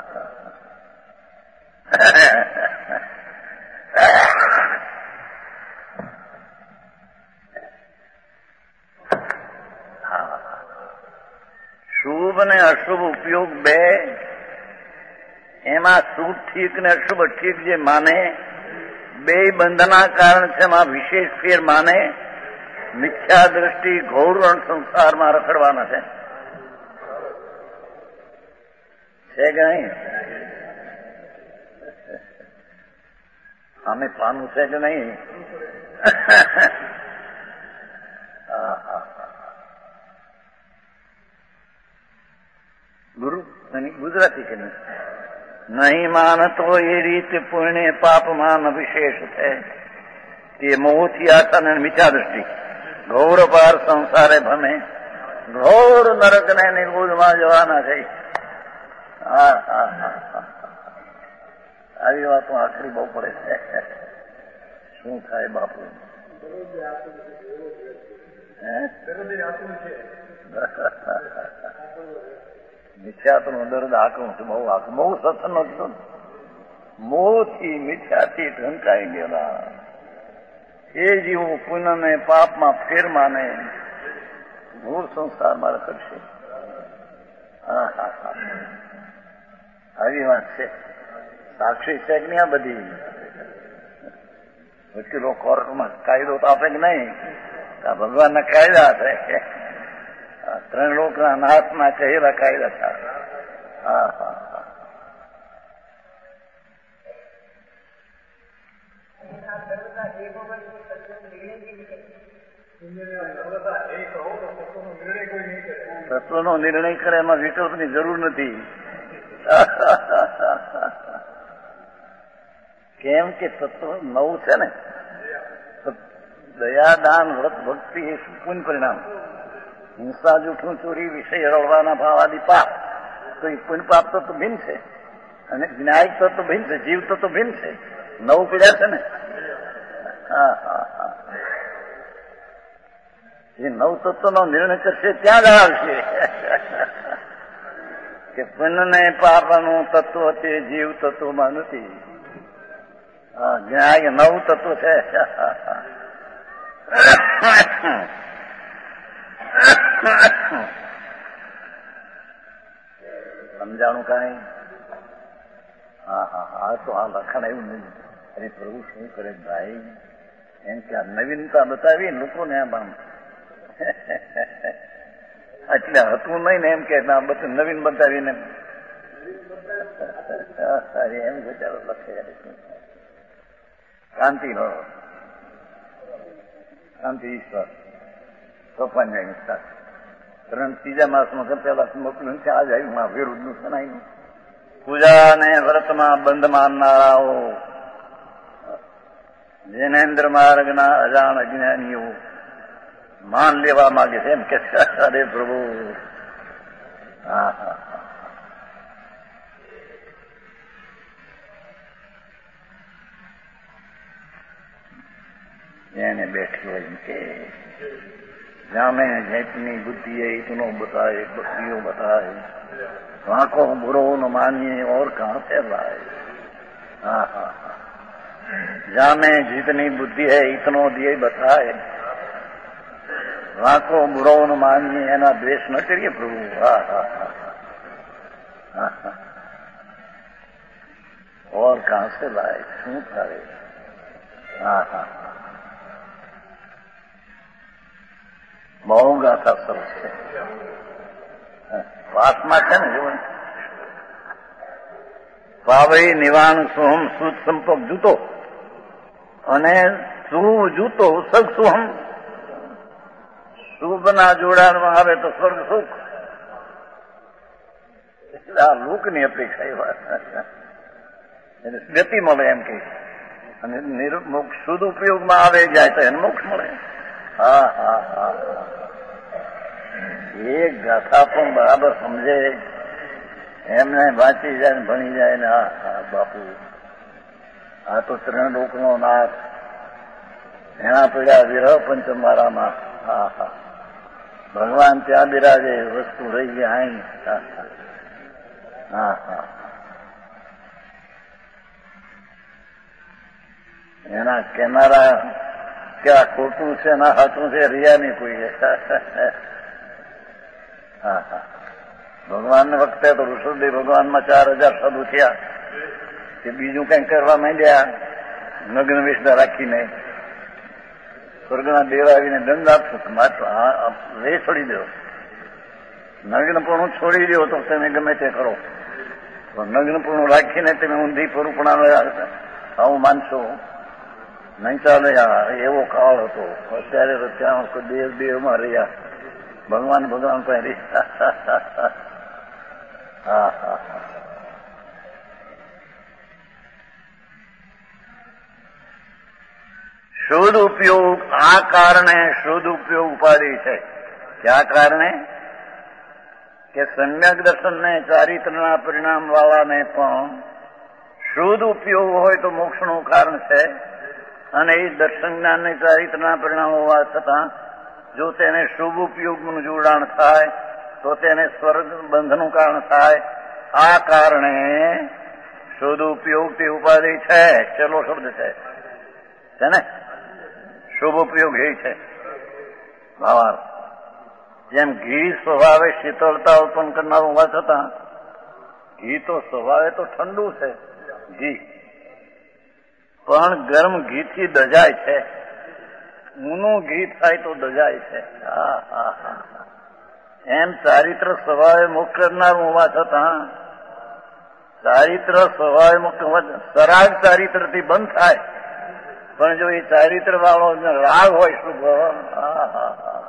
A: હા શુભ ને અશુભ ઉપયોગ બે, એમાં શુભ ઠીક ને અશુભ ઠીક જે માને બે બંધના કારણ છે. એમાં વિશેષ ફેર માને મિથ્યા દ્રષ્ટિ ઘોર સંસારમાં રખડવાના છે. છે કે નહીં? આમે પાનું છે કે નહીં? ગુરુ ગુજરાતી કે નહીં? નહીં માનતો એ રીતે પુણ્ય પાપમાન વિશેષ છે. તે મોહથી આસન મિથ્યા દ્રષ્ટિ ઘોર પાર સંસારે ભમે, ઘોર નરક ને નિર્બોધમાં જવાના છે. હા હા હા આવી વાતો આખરી બહુ પડે છે. શું થાય બાપુ? મિથ્યાત્વનું દર્દ આકરું છે, બહુ આકરું, બહુ સત્સંગ હતું. મોહથી મિથ્યાથી ઢંકાઈ ગયેલા એ જીવો પુણ્ય ને પાપમાં ફેર માને ઘોર સંસારમાં રખડશે. હા હા હા આવી વાત છે. સાક્ષી છે કે નહીં આ બધી? વકીલો કોર્ટમાં કાયદો તો આપે કે નહીં? આ ભગવાનના કાયદા છે. ત્રણ લોકના નાથમાં કહેલા કાયદા છે. હા હા હા તત્વનો નિર્ણય કરે એમાં વિકલ્પની જરૂર નથી. કેમ કે તત્વ નવું છે ને. દયા દાન વ્રત ભક્તિ એ પુણ્ય પરિણામ. હિંસા જૂઠું ચોરી વિષય રળવાના ભાવ આદિ પાપ તો એ પુણ્ય પાપ તો ભિન્ન છે, અને જ્ઞાયિક તત્વ ભિન્ન છે, જીવ તત્વ ભિન્ન છે. નવું પીડ્યા છે ને. હા હા હા એ નવ તત્વનો નિર્ણય કરશે ત્યાં જ આવશે કે પુણ્ય ને પાપનું તત્વ તે જીવ તત્વમાં નથી. હા જ્ઞાય નવું તત્વ છે. સમજાણું કાંઈ? હા હા હા તો આ લખાણ એવું નહીં. અરે પ્રભુ શું કરે ભાઈ, એમ કે આ નવીનતા બતાવી લોકોને એમ આમ એટલે હતું નહીં ને એમ કે નવીન બતાવીને એમ વિચારો લખે. શાંતિ નો શાંતિ ઈશ્વર સોપાન્ય વિસ્તાર ત્રણ ત્રીજા માસમાં પેલા મોકલ્યું છે. આજ આવ્યું માં વિરુદ્ધનું સનાયું. પૂજા ને વ્રતમાં બંધ માનનારાઓ જૈનેન્દ્ર માર્ગના અજાણ અજ્ઞાનીઓ માન લેવા માંગે છે એમ કે અરે પ્રભુ હા હા એને બેઠી હોય કે જામે જેટની બુद्धि है इतनो बताए बकरियों बताए आंखों बुरो न मानिए और कहां से लाए हाँ हाँ हाँ जामे जितनी बुद्धि है इतनो दिए बताए आंखों बुरो न मानिए एना द्वेष न करिए प्रभु हाँ हाँ हाँ हाँ और कहां से लाए शू करे हाँ हाँ બહુ ગાથા સરસ છે વાસમાં છે ને જીવન પાવઈ નિવાણ સુહમ સુદ સંપક જૂતો અને શું જૂતો સગ સુહમ શુભના જોડાણમાં આવે તો સ્વર્ગ સુખ આ લોકની અપેક્ષા એ વાત એને ગતિ મળે એમ કે અને મોક્ષ શુદ્ધ ઉપયોગમાં આવે જાય તો એને મોક્ષ મળે હા હા હા એક ગાથા પણ બરાબર સમજે એમને વાંચી જાય ને ભણી જાય ને હા હા બાપુ આ તો ત્રણ લોકનો નાથ એના પીડા વિરહ પંચમ મારામાં હા હા ભગવાન ત્યાં બિરાજે વસ્તુ રહી ગયા અહીં હા હા હા એના કેનારા ક્યાં ખોટું છે ના હાથું છે રિયા નહીં કોઈ હા હા ભગવાન વખતે તો ઋષભદેવ ભગવાનમાં ચાર હજાર સાધુ થયા કે બીજું કઈ કરવા માંડ્યા નગ્ન વેશના રાખીને સ્વર્ગના દેવ આવીને દંડ આપશો માત્ર વે છોડી દો નગ્નપણું છોડી દો તો તમે ગમે તે કરો નગ્નપણું રાખીને તમે ઊંધી પરુપણા આવું માનશો નહીં ચાલે એવો કાળ હતો અત્યારે તો ત્યાં દેવ દેવમાં રહ્યા ભગવાન ભગવાન પણ રહ્યા હા હા શુદ્ધ ઉપયોગ આ કારણે શુદ્ધ ઉપયોગ ઉપાધિ છે ક્યાં કારણે કે સમ્યક દર્શનને ચારિત્રના પરિણામ વાળાને પણ શુદ્ધ ઉપયોગ હોય તો મોક્ષનું કારણ છે અને એ દર્શન જ્ઞાનને ચારિત્રના પરિણામ હોવા છતાં જો તેને શુભ ઉપયોગનું જોડાણ થાય તો તેને સ્વર્ગ બંધનું કારણ થાય આ કારણે શુદ્ધ ઉપયોગ તે ઉપાધિ છે ચલો શબ્દ છે છે ને શુભ ઉપયોગ એ છે ભાવાર્થ જેમ ઘી સ્વભાવે શીતળતા ઉત્પન્ન કરનાર હોવા છતાં ઘી તો સ્વભાવે તો ઠંડુ છે ઘી પણ ગરમ ઘીથી દજાય છે ઊનું ઘી થાય તો દજાય છે હા હા હા એમ ચારિત્ર સ્વભાવે મુક્ત કરનાર હોવા છતાં ચારિત્ર સ્વભાવે મુક્ત સરાગ ચારિત્રથી બંધ થાય પણ જો એ ચારિત્ર વાળો રાગ હોય શુભ હા હા હા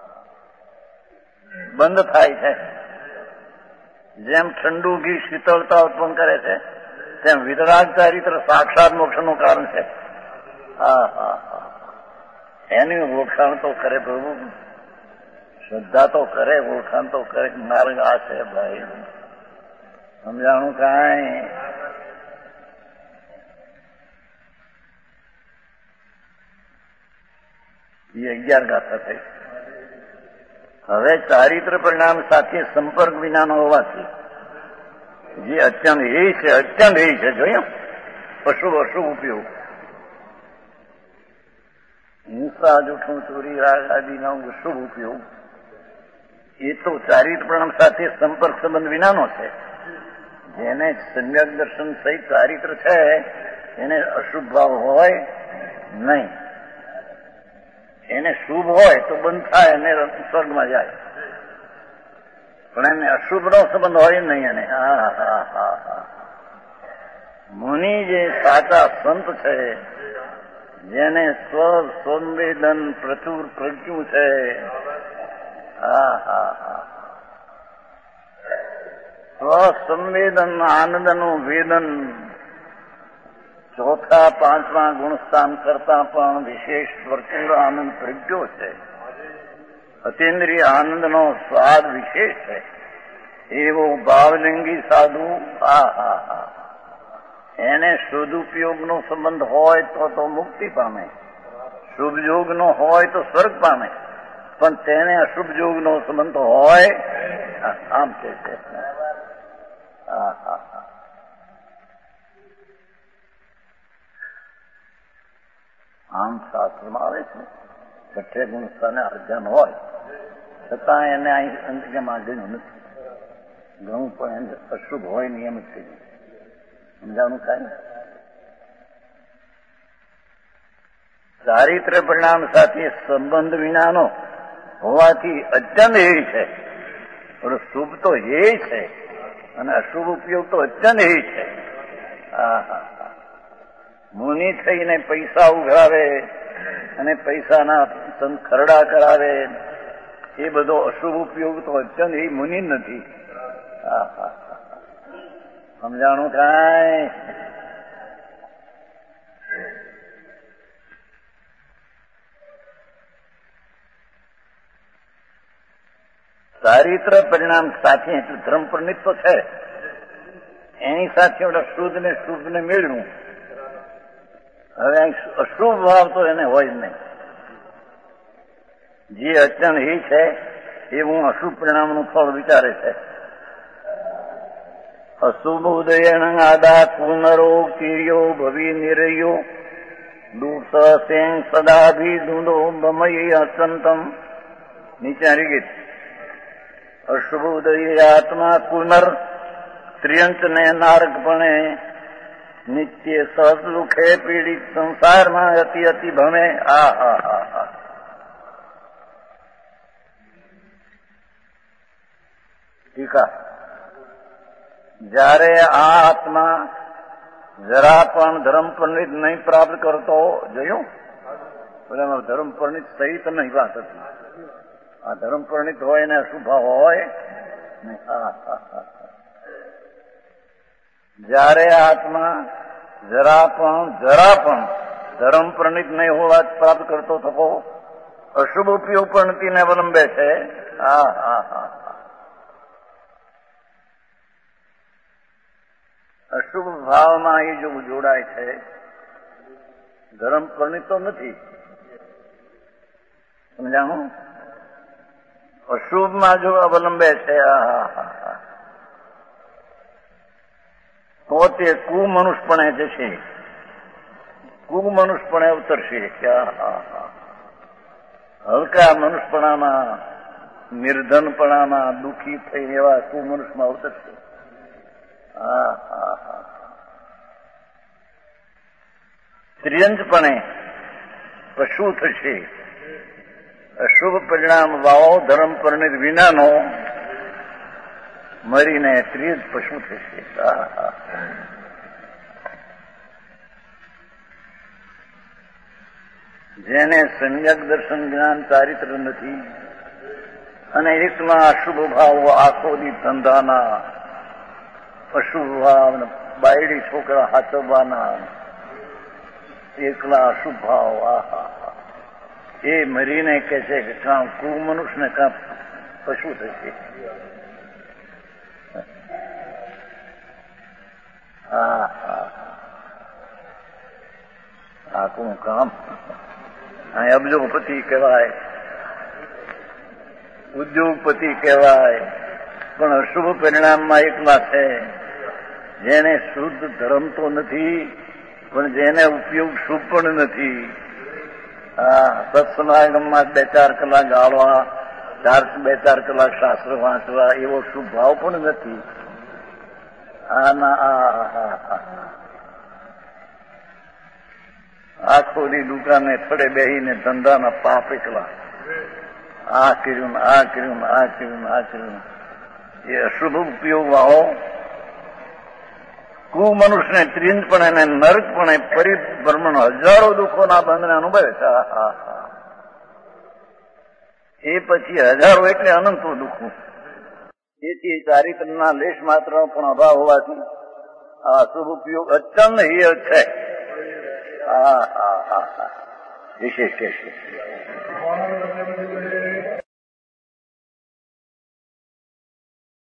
A: બંધ થાય છે જેમ ઠંડુ ઘી શીતળતા ઉત્પન્ન કરે છે તેમ વિતરાગ ચારિત્ર સાક્ષાત મોક્ષનું કારણ છે હા હા હા એની ઓળખાણ તો કરે પ્રભુ શ્રદ્ધા તો કરે ઓળખાણ તો કરે માર્ગ આ છે ભાઈ સમજાણું કાંઈ એ અગિયાર ગાથા થઈ હવે ચારિત્ર પરિણામ સાથે સંપર્ક વિનાનો હોવાથી જે અત્યંત એ છે અત્યંત એ છે જોયું અશુભ અશુભ ઉપયોગ હિંસા જૂઠું ચોરી રાગ આદિનો શુભ ઉપયોગ એ તો ચારિત્ર પરિણામ સાથે સંપર્ક સંબંધ વિનાનો છે જેને સમ્યક દર્શન સહિત ચારિત્ર છે એને અશુભ ભાવ હોય નહીં એને શુભ હોય તો બંધ થાય અને સ્વર્ગમાં જાય પણ એને અશુભનો સંબંધ હોય નહીં એને હા હા હા હા મુનિ જે સાચા સંત છે જેને સ્વ સંવેદન પ્રચુર પ્રજ્ઞું છે હા હા હા સ્વ સંવેદન આનંદનું વેદન ચોથા પાંચમા ગુણસ્થાન કરતા પણ વિશેષ પ્રચુર આનંદ પ્રજ્ઞો છે. અતિન્દ્રિય આનંદનો સ્વાદ વિશેષ છે. એવો ભાવલિંગી સાધુ આ હા હા એને સદુપયોગનો સંબંધ હોય તો તો મુક્તિ પામે, શુભ યોગનો હોય તો સ્વર્ગ પામે, પણ તેને અશુભ યોગનો સંબંધ હોય આમ કે છે. હા હા હા આમ શાસ્ત્રમાં આવે છે છઠ્ઠે ગુણસ્થાને અર્જન હોય છતાં એને અહીં અંતમાં ગયું નથી. ઘણું પણ એને અશુભ હોય નિયમિત થઈ સમજાવવાનું થાય. ચારિત્ર પરિણામ સાથે સંબંધ વિનાનો હોવાથી અત્યંત એ છે. શુભ તો એ છે અને અશુભ ઉપયોગ તો અત્યંત એ છે. હા હા મુનિ થઈને પૈસા ઉઘરાવે અને પૈસાના ખરડા કરાવે એ બધો અશુભ ઉપયોગ તો અત્યંત એ મુનિ નથી. હા હા સમજાણું થાય. ચારિત્ર પરિણામ સાથે એટલે ધર્મ પરનિત તો છે, એની સાથે શુદ્ધ ને શુભ ને મેળવું. હવે અશુભ ભાવ તો એને હોય જ નહીં. જે અત્યંત એ છે એ હું અશુભ પરિણામનું ફળ વિચારે છે. અશુભ ઉદયણ આદા પુનરો તીર્યો ભવી નિરયો દુસેન સદાભી ધૂંધો બમય અસંતમ. નીચારી ગીત. અશુભ ઉદય આત્મા પુનર ત્રિયંચ ને નારકપણે નિત્ય સહજ દુઃખે પીડિત સંસારમાં અતિ અતિ ભમે. આ હા હા હા ટીકા. જયારે આ આત્મા જરા પણ ધર્મ પરનિત નહીં પ્રાપ્ત કરતો, જોયું ધર્મ પરનિત સહિત નહીં વાત હતી. આ ધર્મ પરનિત હોય ને અશુભ હોય જયારે આત્મા જરા પણ જરા પણ ધર્મ પરનિત નહીં હોવા પ્રાપ્ત કરતો થકો અશુભ ઉપયોગ પરણતિને અવલંબે છે. હા હા હા અશુભ ભાવમાં એ જો જોડાય છે, ધર્મ પરણિત તો નથી. સમજાણું? અશુભમાં જો અવલંબે છે તો તે કુમનુષ્યપણે જશે, કુમનુષ્યપણે અવતરશે. હલકા મનુષ્યપણામાં, નિર્ધનપણામાં દુઃખી થઈ એવા કુમનુષ્યમાં અવતરશે. હા હા હા ત્રિયંજપણે પશુ થશે. અશુભ પરિણામ વાવો ધર્મ પરણિત વિનાનો મરીને ત્રિયજ પશુ થશે. જેને સમ્યક દર્શન જ્ઞાન ચારિત્ર નથી અને એકમાં અશુભ ભાવ આખો દી ધંધાના અશુભ ભાવ બાયડી છોકરા હાચવવાના એકલા અશુભ ભાવ આહા એ મરીને કે છે કે કાં કુમનુષ્ય ને કાં પશુ થશે. હા હા આખું કામ અહીં અબજોપતિ કહેવાય, ઉદ્યોગપતિ કહેવાય, પણ અશુભ પરિણામમાં એકલા છે. જેને શુદ્ધ ધર્મ તો નથી પણ જેને ઉપયોગ શુભ પણ નથી. હા સત્સમાગમમાં બે ચાર કલાક ગાળવા, ચાર બે ચાર કલાક શાસ્ત્ર વાંચવા એવો શુભ ભાવ પણ નથી. આ ના આખો દી દુકાને થડે બેહીને ધંધાના પાપ એકલા આ કર્યું આ કર્યું આ કર્યું આ કર્યું એ અશુભ ઉપયોગ વાળો કુમનુષ્યને ત્રિંજપણે અને નરકપણે પરિભ્રમણ હજારો દુઃખોના બંધને અનુભવે છે. એ પછી હજારો એટલે અનંતો દુઃખો. તેથી ચારિત્રના લેશ માત્ર પણ અભાવ હોવાથી આ અશુભ ઉપયોગ અત્યંત હિય છે. હા હા હા હા વિશેષ છે.